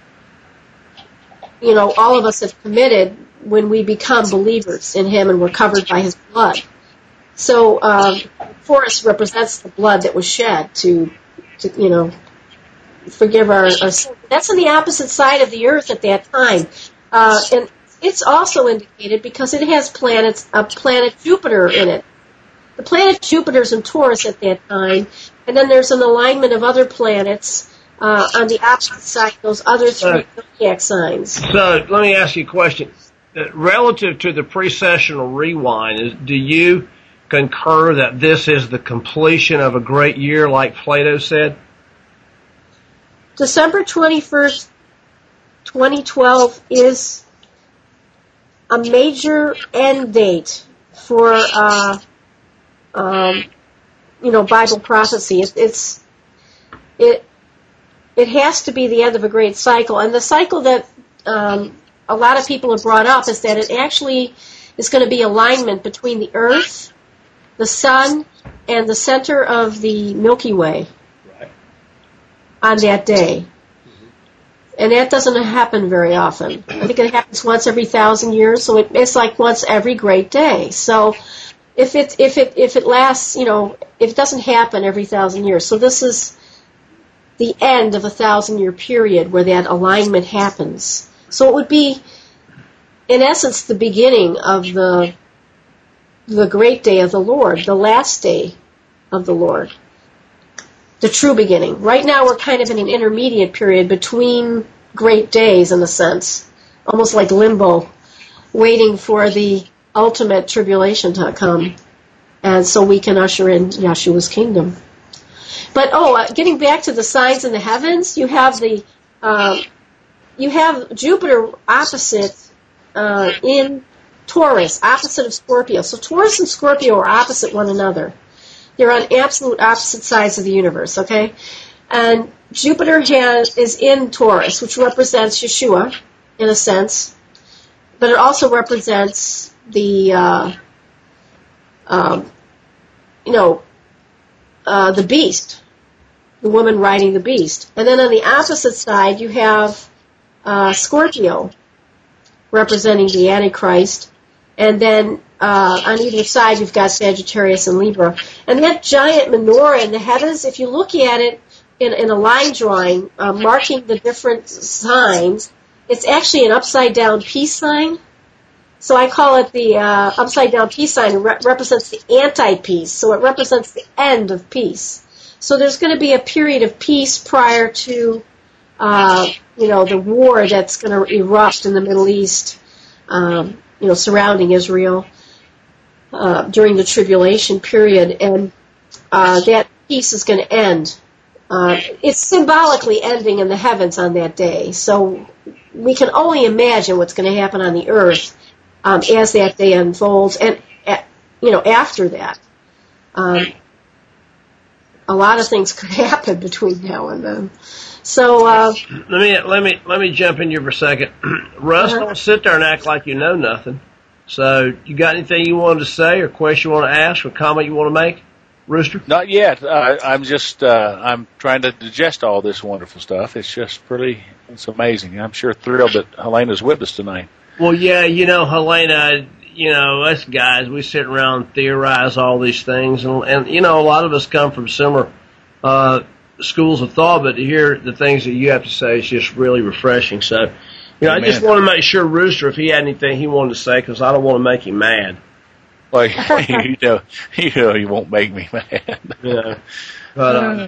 you know, all of us have committed when we become believers in Him and we're covered by His blood. So um, forest represents the blood that was shed to, to you know, forgive our, our sins. That's on the opposite side of the earth at that time. Uh, and it's also indicated because it has planets, a planet Jupiter in it. The planet Jupiter's in Taurus at that time, and then there's an alignment of other planets uh, on the opposite side of those other three zodiac signs. So let me ask you a question. Uh, relative to the precessional rewind, is, do you concur that this is the completion of a great year, like Plato said? December twenty-first, twenty twelve is a major end date for, uh, um, you know, Bible prophecy. It, it's, it, it has to be the end of a great cycle. And the cycle that, um, a lot of people have brought up is that it actually is going to be alignment between the earth, the sun, and the center of the Milky Way. On that day. And that doesn't happen very often. I think it happens once every thousand years, so it, it's like once every great day. So if it if it if it lasts, you know, if it doesn't happen every thousand years. So this is the end of a thousand year period where that alignment happens. So it would be in essence the beginning of the the great day of the Lord, the last day of the Lord. The true beginning. Right now we're kind of in an intermediate period between great days in a sense, almost like limbo, waiting for the ultimate tribulation to come, and so we can usher in Yeshua's kingdom. But oh, uh, getting back to the signs in the heavens, you have the uh, you have Jupiter opposite uh, in Taurus, opposite of Scorpio. So Taurus and Scorpio are opposite one another. They're on absolute opposite sides of the universe, okay? And Jupiter has is in Taurus, which represents Yeshua, in a sense, but it also represents the, uh, um, you know, uh, the beast, the woman riding the beast. And then on the opposite side, you have uh, Scorpio, representing the Antichrist. And then uh, on either side, you've got Sagittarius and Libra. And that giant menorah in the heavens, if you look at it in, in a line drawing, uh, marking the different signs, it's actually an upside-down peace sign. So I call it the uh, upside-down peace sign. It re- represents the anti-peace. So it represents the end of peace. So there's going to be a period of peace prior to, uh, you know, the war that's going to erupt in the Middle East, um, you know, surrounding Israel uh, during the tribulation period. And uh, that peace is going to end. Uh, it's symbolically ending in the heavens on that day. So we can only imagine what's going to happen on the earth um, as that day unfolds, and uh, you know, after that, um, a lot of things could happen between now and then. So uh, let me let me let me jump in here for a second. Russ, uh-huh. Don't sit there and act like you know nothing. So, you got anything you wanted to say, or question you want to ask, or comment you want to make, Rooster? Not yet. Uh, I'm just uh, I'm trying to digest all this wonderful stuff. It's just pretty. It's amazing. I'm sure thrilled that Helena's with us tonight. Well, yeah, you know, Helena, you know, us guys, we sit around and theorize all these things, and, and you know, a lot of us come from similar uh, schools of thought, but to hear the things that you have to say is just really refreshing. So, you know, Amen. I just want to make sure, Rooster, if he had anything he wanted to say, because I don't want to make him mad. Well, you know, you know, he won't make me mad. Yeah, but um,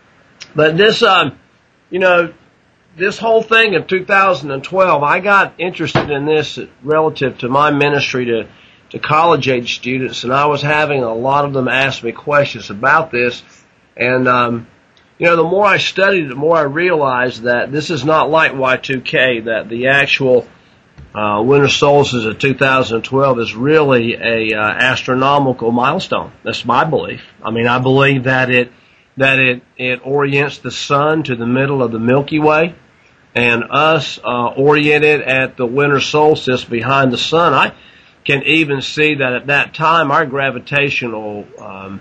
but this, um, you know. This whole thing of two thousand twelve, I got interested in this relative to my ministry to, to college-age students, and I was having a lot of them ask me questions about this. And, um, you know, the more I studied, the more I realized that this is not like Y two K, that the actual uh, winter solstice of two thousand twelve is really a uh, astronomical milestone. That's my belief. I mean, I believe that it that it, it orients the sun to the middle of the Milky Way, and us uh, oriented at the winter solstice behind the sun. I can even see that at that time our gravitational um,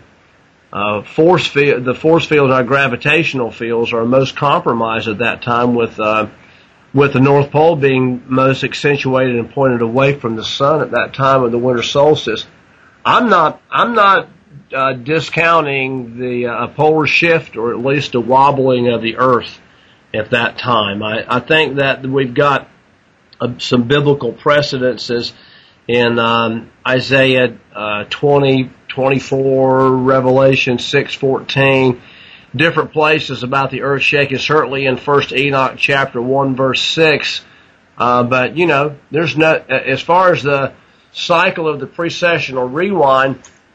uh, force field, the force field in our gravitational fields are most compromised at that time, with uh, with the North Pole being most accentuated and pointed away from the sun at that time of the winter solstice. I'm not I'm not uh, discounting the uh, polar shift, or at least a wobbling of the Earth at that time. I, I think that we've got uh, some biblical precedences in um, Isaiah uh, twenty, twenty-four, Revelation six fourteen, different places about the earth shaking, certainly in First Enoch chapter one verse six. Uh, but, you know, there's no, as far as the cycle of the precessional rewind,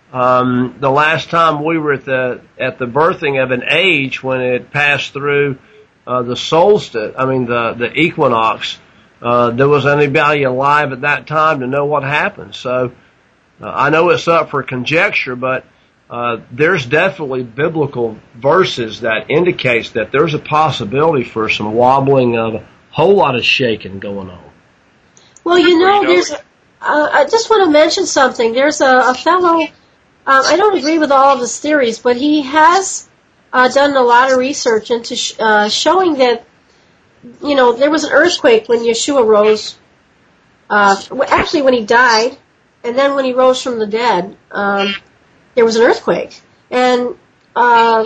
um, the last time we were at the, at the birthing of an age when it passed through uh, the solstice, I mean the, the equinox, uh, there was anybody alive at that time to know what happened. So, uh, I know it's up for conjecture, but Uh, there's definitely biblical verses that indicates that there's a possibility for some wobbling of a whole lot of shaking going on. Well, you know, there's. Uh, I just want to mention something. There's a, a fellow. Um, I don't agree with all of his theories, but he has uh, done a lot of research into sh- uh, showing that, you know, there was an earthquake when Yeshua rose. Uh, actually, when he died, and then when he rose from the dead. Um, There was an earthquake, and uh,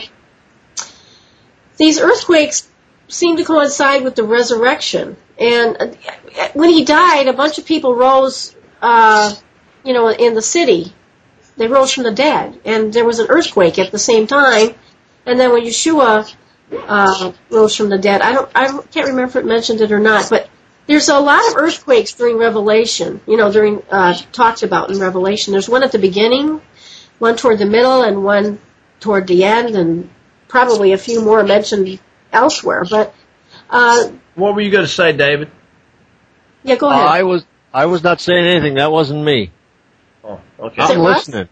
these earthquakes seem to coincide with the resurrection. And uh, when he died, a bunch of people rose, uh, you know, in the city. They rose from the dead, and there was an earthquake at the same time. And then when Yeshua uh, rose from the dead, I don't, I can't remember if it mentioned it or not, but there's a lot of earthquakes during Revelation. You know, during uh, talked about in Revelation. There's one at the beginning, one toward the middle, and one toward the end, and probably a few more mentioned elsewhere. But uh, what were you going to say, David? Yeah, go ahead. Uh, I was I was not saying anything. That wasn't me. Oh, okay. I'm listening.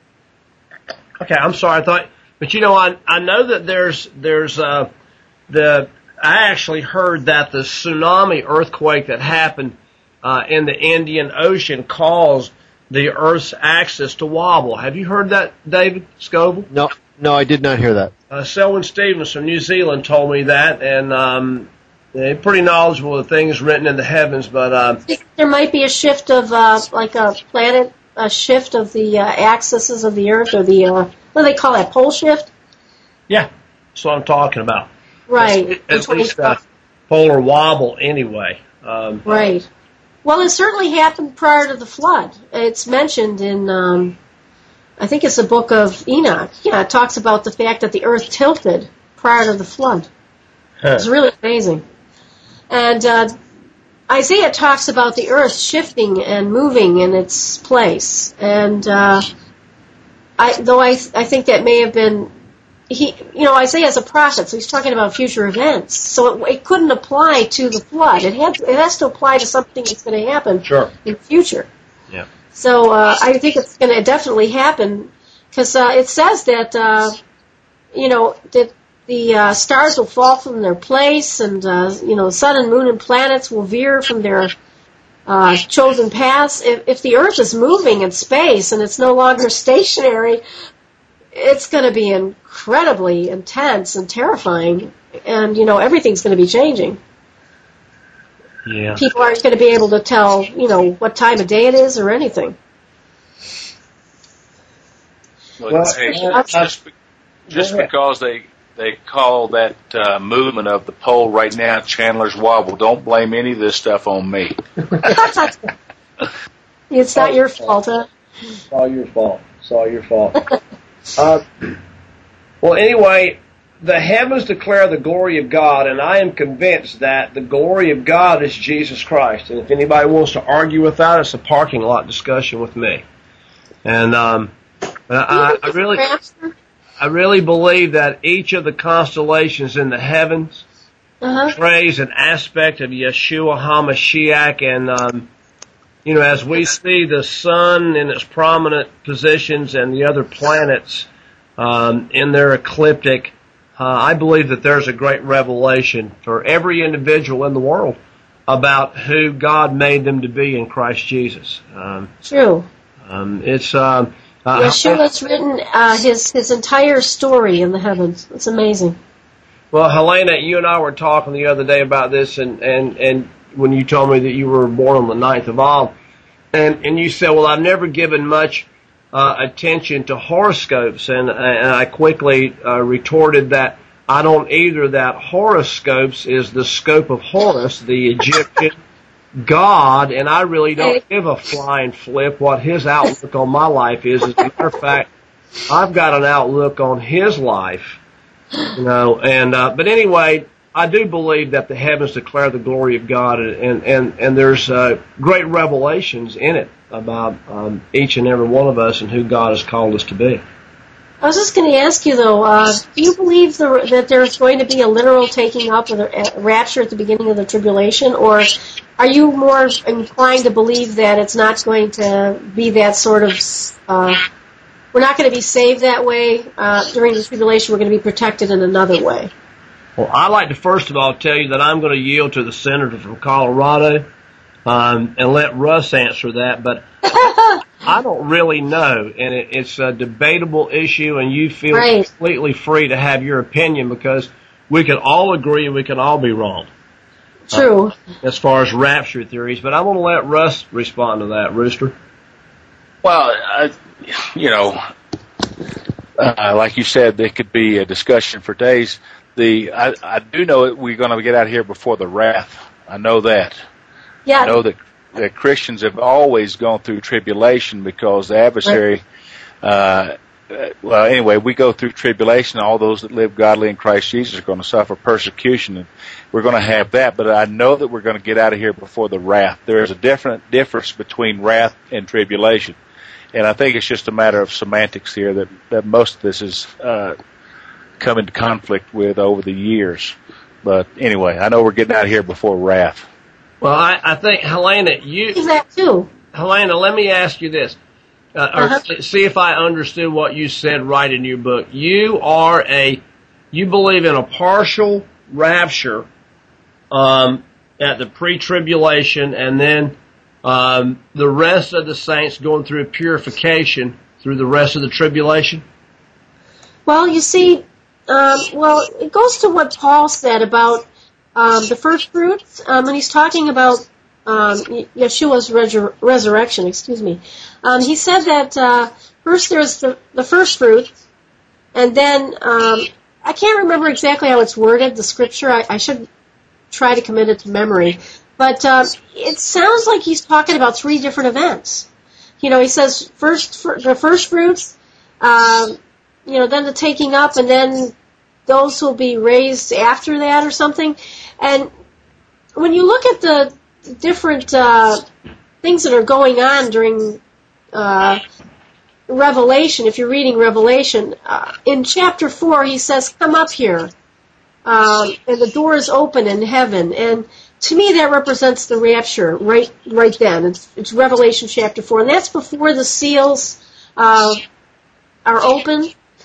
Okay, I'm sorry. I thought, but you know, I I know that there's there's uh, the I actually heard that the tsunami earthquake that happened uh, in the Indian Ocean caused the Earth's axis to wobble. Have you heard that, David Scoble? No, No, I did not hear that. Uh, Selwyn Stevens from New Zealand told me that, and um, they're pretty knowledgeable of things written in the heavens. But uh, there might be a shift of uh, like a planet, a shift of the uh, axes of the Earth, or the uh, what do they call that, pole shift? Yeah, that's what I'm talking about. Right. At, at least a polar wobble, anyway. Um, right. Well, it certainly happened prior to the flood. It's mentioned in, um, I think it's the book of Enoch. Yeah, it talks about the fact that the earth tilted prior to the flood. Huh. It's really amazing. And uh, Isaiah talks about the earth shifting and moving in its place. And uh, I, though I, I think that may have been, he, you know, Isaiah's a prophet, so he's talking about future events. So it, it couldn't apply to the flood. It had, it has to apply to something that's going to happen sure. in the future. Yeah. So uh, I think it's going to definitely happen because uh, it says that, uh, you know, that the uh, stars will fall from their place, and uh, you know, sun and moon and planets will veer from their uh, chosen paths. If, if the Earth is moving in space and it's no longer stationary, it's going to be incredibly intense and terrifying, and you know, everything's going to be changing. Yeah. People aren't going to be able to tell, you know, what time of day it is or anything. Well, Well, hey, uh, just just because they they call that uh, movement of the pole right now Chandler's Wobble, don't blame any of this stuff on me. It's not your fault, huh? It's all your fault. It's all your fault. uh, well, anyway, the heavens declare the glory of God, and I am convinced that the glory of God is Jesus Christ. And if anybody wants to argue with that, it's a parking lot discussion with me. And um, I, I really, I really believe that each of the constellations in the heavens uh-huh. portrays an aspect of Yeshua HaMashiach, and um, you know, as we see the sun in its prominent positions and the other planets um, in their ecliptic, uh, I believe that there's a great revelation for every individual in the world about who God made them to be in Christ Jesus. Um, True. Um, it's um, uh, Yeshua's written uh, his his entire story in the heavens. It's amazing. Well, Helena, you and I were talking the other day about this, and and and when you told me that you were born on the ninth of Av, and and you said, well, I've never given much uh, attention to horoscopes, and and I quickly uh, retorted that I don't either. That horoscopes is the scope of Horus, the Egyptian God, and I really don't give a flying flip what his outlook on my life is. As a matter of fact, I've got an outlook on his life, you know. And uh, but anyway, I do believe that the heavens declare the glory of God, and and and there's uh, great revelations in it about um, each and every one of us and who God has called us to be. I was just going to ask you, though, uh, do you believe the, that there's going to be a literal taking up of the rapture at the beginning of the tribulation, or are you more inclined to believe that it's not going to be that sort of, uh, we're not going to be saved that way uh, during the tribulation, we're going to be protected in another way? Well, I'd like to first of all tell you that I'm going to yield to the senator from Colorado um, and let Russ answer that, but I don't really know, and it, it's a debatable issue, and you feel right. completely free to have your opinion, because we can all agree and we can all be wrong. True. Uh, as far as rapture theories, but I want to let Russ respond to that, Rooster. Well, I, you know, uh, like you said, there could be a discussion for days. The I, I do know that we're going to get out of here before the wrath. I know that. Yeah. I know that. that Christians have always gone through tribulation because the adversary, uh, well, anyway, we go through tribulation. All those that live godly in Christ Jesus are going to suffer persecution, and we're going to have that. But I know that we're going to get out of here before the wrath. There is a different difference between wrath and tribulation, and I think it's just a matter of semantics here that, that most of this has uh, come into conflict with over the years. But anyway, I know we're getting out of here before wrath. Well, I, I think, Helena, you... Is that too? Helena, let me ask you this. Uh, uh-huh. Or see if I understood what you said right in your book. You are a... You believe in a partial rapture um, at the pre-tribulation, and then um, the rest of the saints going through purification through the rest of the tribulation? Well, you see, um, well, it goes to what Paul said about um, the first fruits um, when he's talking about um, Yeshua's resur- resurrection. Excuse me. Um, he said that uh, first there's the, the first fruits, and then um, I can't remember exactly how it's worded. The scripture. I, I should try to commit it to memory, but uh, it sounds like he's talking about three different events. You know, he says first the first fruits, um, you know, then the taking up, and then those who will be raised after that or something. And when you look at the different uh, things that are going on during uh, Revelation, if you're reading Revelation, uh, in chapter four he says, "Come up here," um, and the door is open in heaven. And to me, that represents the rapture right right then. It's, it's Revelation chapter four, and that's before the seals uh, are open,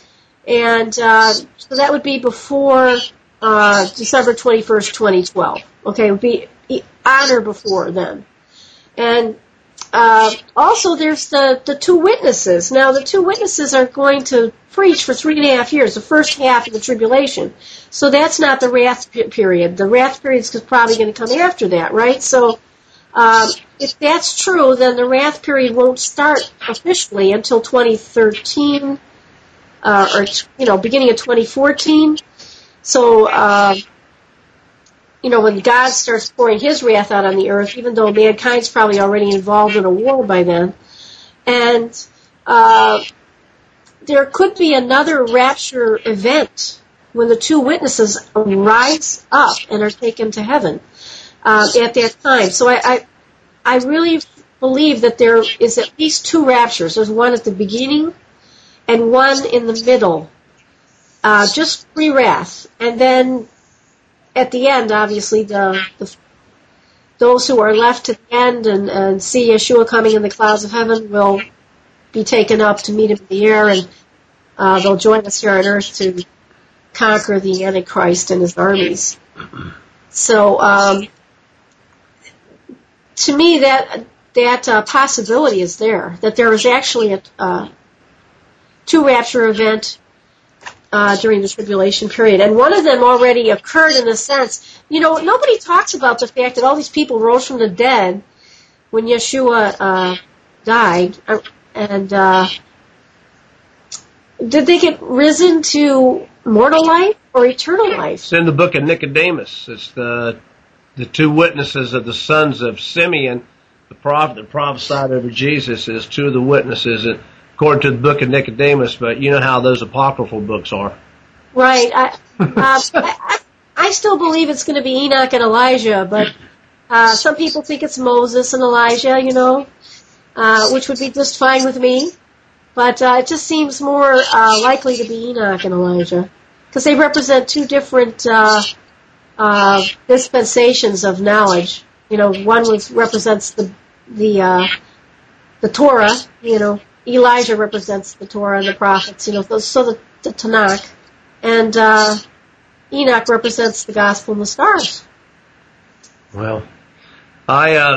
and uh, so that would be before uh, December twenty-first, twenty twelve. Okay, it would be on or before then. And uh, also there's the, the two witnesses. Now, the two witnesses are going to preach for three and a half years, the first half of the tribulation. So that's not the wrath period. The wrath period is probably going to come after that, right? So um, if that's true, then the wrath period won't start officially until twenty thirteen, uh, or, you know, beginning of twenty fourteen. So, uh, you know, when God starts pouring his wrath out on the earth, even though mankind's probably already involved in a war by then. And uh, there could be another rapture event when the two witnesses rise up and are taken to heaven um, at that time. So I, I, I really believe that there is at least two raptures. There's one at the beginning and one in the middle, uh, just pre-wrath. And then at the end, obviously, the, the those who are left to the end and, and see Yeshua coming in the clouds of heaven will be taken up to meet him in the air, and uh, they'll join us here on earth to conquer the Antichrist and his armies. So, um, to me, that that uh, possibility is there, that there is actually a uh, two rapture event Uh, during the tribulation period. And one of them already occurred in a sense. You know, nobody talks about the fact that all these people rose from the dead when Yeshua uh, died. And uh, did they get risen to mortal life or eternal life? It's in the book of Nicodemus. It's the the two witnesses of the sons of Simeon, the prophet that prophesied over Jesus, is two of the witnesses that, according to the book of Nicodemus, but you know how those apocryphal books are. Right. I, uh, I, I still believe it's going to be Enoch and Elijah, but uh, some people think it's Moses and Elijah, you know, uh, which would be just fine with me. But uh, it just seems more uh, likely to be Enoch and Elijah, because they represent two different uh, uh, dispensations of knowledge. You know, one was represents the the uh, the Torah, you know. Elijah represents the Torah and the prophets, you know, so the, the Tanakh. And uh, Enoch represents the gospel and the stars. Well, I uh,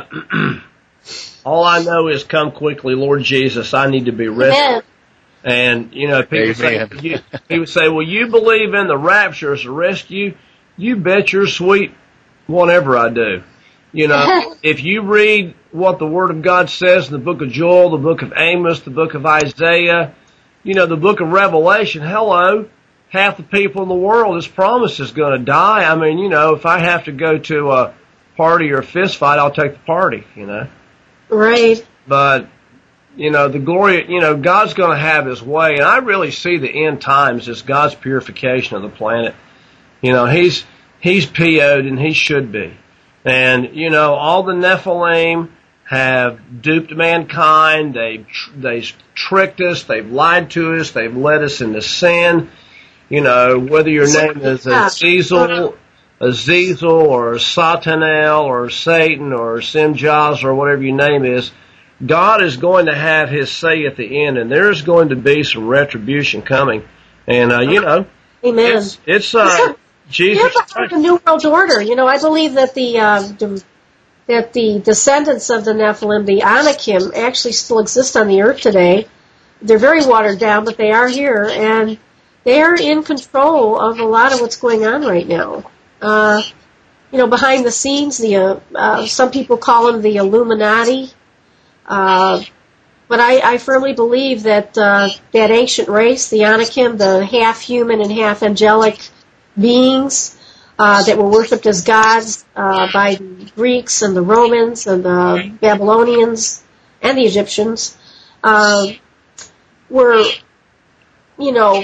all I know is come quickly, Lord Jesus. I need to be ready. Amen. And, you know, people say, you, he would say, well, you believe in the rapture as a rescue? You bet your sweet whatever I do. You know, if you read what the Word of God says in the book of Joel, the book of Amos, the book of Isaiah, you know, the book of Revelation, hello, half the people in the world, this promise is going to die. I mean, you know, if I have to go to a party or a fist fight, I'll take the party, you know. Right. But, you know, the glory, you know, God's going to have his way. And I really see the end times as God's purification of the planet. You know, he's, he's P O'd and he should be. And, you know, all the Nephilim have duped mankind. They've, they've tricked us. They've lied to us. They've led us into sin. You know, whether your name is Azazel, Azazel or Satanel or Satan or Simjaz or whatever your name is, God is going to have his say at the end, and there's going to be some retribution coming. And, uh, you know, Amen. it's, it's uh, Jesus yeah, but the New World Order. You know, I believe that the, uh, the that the descendants of the Nephilim, the Anakim, actually still exist on the earth today. They're very watered down, but they are here, and they're in control of a lot of what's going on right now. Uh, you know, behind the scenes, the uh, uh, some people call them the Illuminati. Uh, but I, I firmly believe that uh, that ancient race, the Anakim, the half-human and half-angelic beings uh, that were worshipped as gods uh, by the Greeks and the Romans and the Babylonians and the Egyptians, uh, were, you know,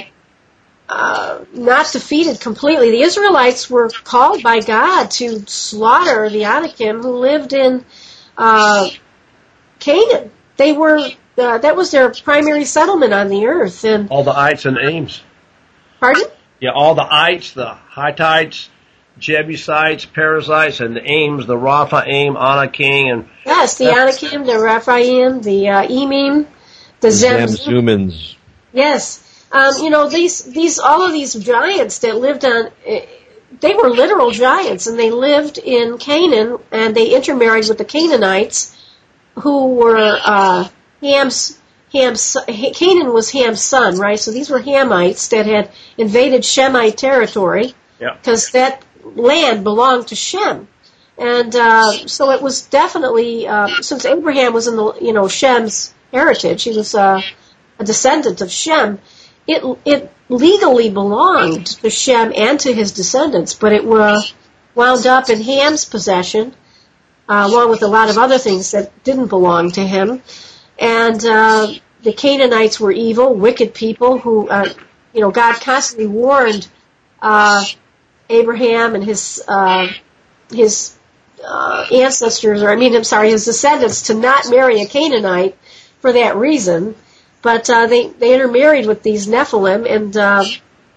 uh, not defeated completely. The Israelites were called by God to slaughter the Anakim who lived in uh, Canaan. They were, uh, that was their primary settlement on the earth. And all the ites and Eames. Pardon? Yeah, all the ites, the Hittites, Jebusites, Perizzites, and the Eames, the Raphaim, Anakim, and yes, the Anakim, the Raphaim, the uh, Emim, the Zamzumans. Yes, um, you know these these all of these giants that lived on. They were literal giants, and they lived in Canaan, and they intermarried with the Canaanites, who were uh, Ham's. Ham's, Canaan was Ham's son, right? So these were Hamites that had invaded Shemite territory, because yeah. that land belonged to Shem, and uh, so it was definitely uh, since Abraham was in the you know Shem's heritage, he was uh, a descendant of Shem. It it legally belonged to Shem and to his descendants, but it was wound up in Ham's possession, uh, along with a lot of other things that didn't belong to him. And uh, the Canaanites were evil, wicked people who, uh, you know, God constantly warned uh, Abraham and his uh, his uh, ancestors, or I mean, I'm sorry, his descendants, to not marry a Canaanite for that reason. But uh, they they intermarried with these Nephilim and uh,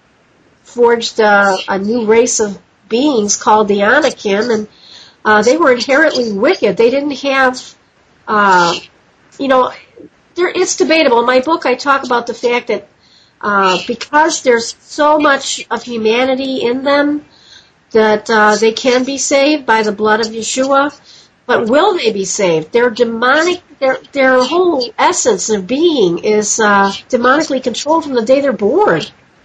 forged uh, a new race of beings called the Anakim, and uh, they were inherently wicked. They didn't have uh, You know, there, it's debatable. In my book, I talk about the fact that uh, because there's so much of humanity in them, that uh, they can be saved by the blood of Yeshua. But will they be saved? Their demonic, their their whole essence of being is uh, demonically controlled from the day they're born.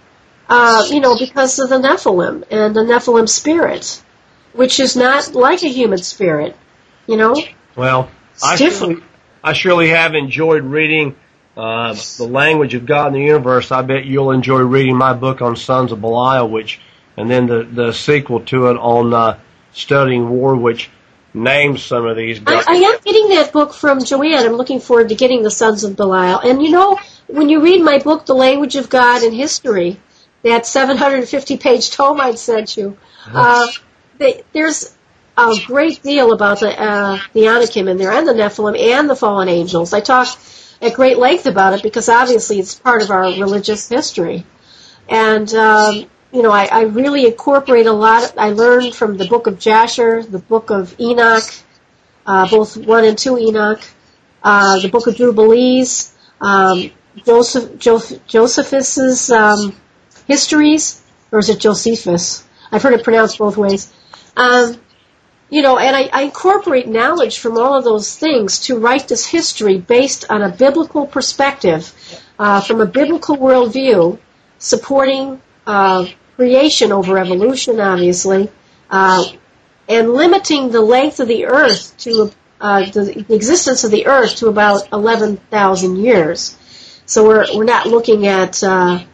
Uh, you know, because of the Nephilim and the Nephilim spirit, which is not like a human spirit. You know. Well, it's I different. Surely, I surely have enjoyed reading uh, the language of God in the universe. I bet you'll enjoy reading my book on Sons of Belial, which, and then the the sequel to it on uh, Studying War, which names some of these guys. I, I am getting that book from Joanne. I'm looking forward to getting the Sons of Belial. And you know, when you read my book, The Language of God in History, that seven hundred fifty page tome I sent you, uh, they, there's a great deal about the uh, the Anakim in there, and the Nephilim, and the fallen angels. I talk at great length about it because obviously it's part of our religious history. And um, you know, I, I really incorporate a lot. Of, I learned from the book of Jasher, the book of Enoch, uh, both one and two Enoch, uh, the book of Jubilees, um, Joseph, Joseph Josephus's um, histories, or is it Josephus? I've heard it pronounced both ways. Um, you know, and I, I incorporate knowledge from all of those things to write this history based on a biblical perspective, uh, from a biblical worldview, supporting uh, creation over evolution, obviously, uh, and limiting the length of the Earth to uh, the, the existence of the Earth to about eleven thousand years. So we're we're not looking at uh,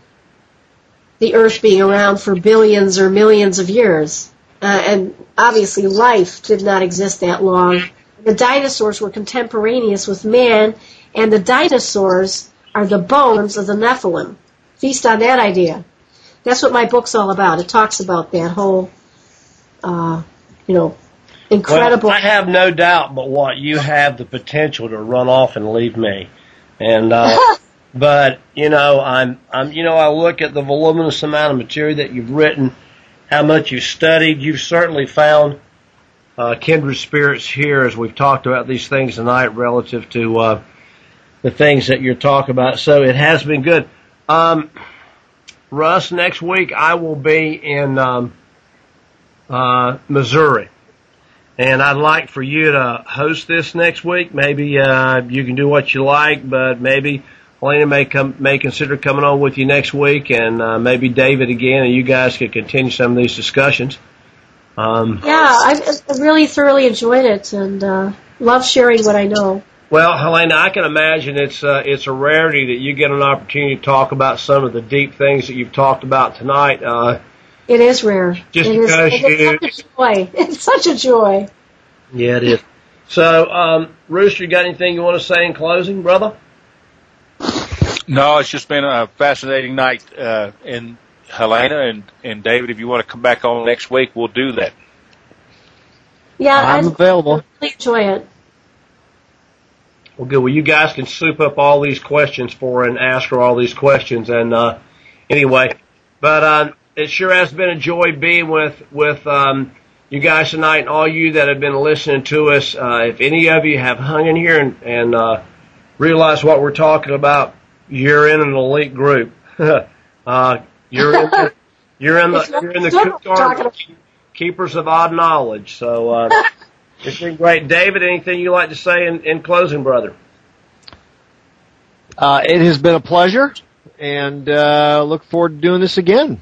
the Earth being around for billions or millions of years. Uh, and obviously life did not exist that long. The dinosaurs were contemporaneous with man, and the dinosaurs are the bones of the Nephilim. Feast on that idea. That's what my book's all about. It talks about that whole, uh, you know, incredible... Well, I have no doubt but what you have the potential to run off and leave me. And, uh, but, you know, I'm, I'm, you know, I look at the voluminous amount of material that you've written, how much you've studied. You've certainly found uh, kindred spirits here as we've talked about these things tonight relative to uh, the things that you're talking about. So it has been good. Um, Russ, next week I will be in um, uh, Missouri. And I'd like for you to host this next week. Maybe uh, you can do what you like, but maybe Helena may come, may consider coming on with you next week, and uh, maybe David again, and you guys could continue some of these discussions. Um, yeah, I, I really thoroughly enjoyed it, and uh, love sharing what I know. Well, Helena, I can imagine it's uh, it's a rarity that you get an opportunity to talk about some of the deep things that you've talked about tonight. Uh, it is rare. Just it because is, you, it's such a joy. It's such a joy. Yeah, it is. So, um, Rooster, you got anything you want to say in closing, brother? No, it's just been a fascinating night. Uh, and Helena and, and David, if you want to come back on next week, we'll do that. Yeah, I'm I'd available. really enjoy it. Well, good. Well, you guys can soup up all these questions for her and ask her all these questions. And uh, anyway, but uh, it sure has been a joy being with with um, you guys tonight, and all you that have been listening to us. Uh, if any of you have hung in here and, and uh, realized what we're talking about, you're in an elite group. uh, you're in the, you're in the you're in the Cook Army, keepers of odd knowledge. So. Uh, It's been great. David, anything you'd like to say in, in closing, brother? Uh, it has been a pleasure, and uh, look forward to doing this again.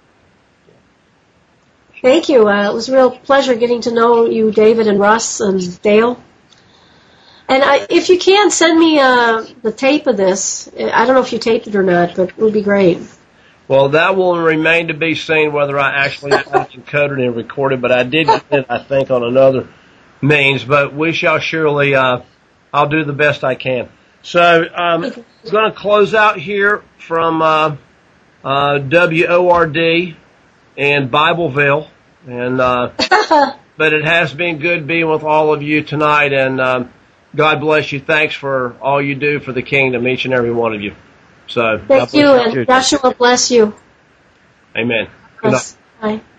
Thank you. Uh, it was a real pleasure getting to know you, David and Russ and Dale. And I, if you can, send me uh, the tape of this. I don't know if you taped it or not, but it would be great. Well, that will remain to be seen whether I actually had it encoded and recorded, but I did get it, I think, on another means, but we shall surely, uh, I'll do the best I can. So, um, I'm going to close out here from, uh, uh, W O R D and Bibleville, and, uh, but it has been good being with all of you tonight, and, um, God bless you. Thanks for all you do for the kingdom, each and every one of you. So, thank you, and Joshua bless you. Amen. Yes. Bye.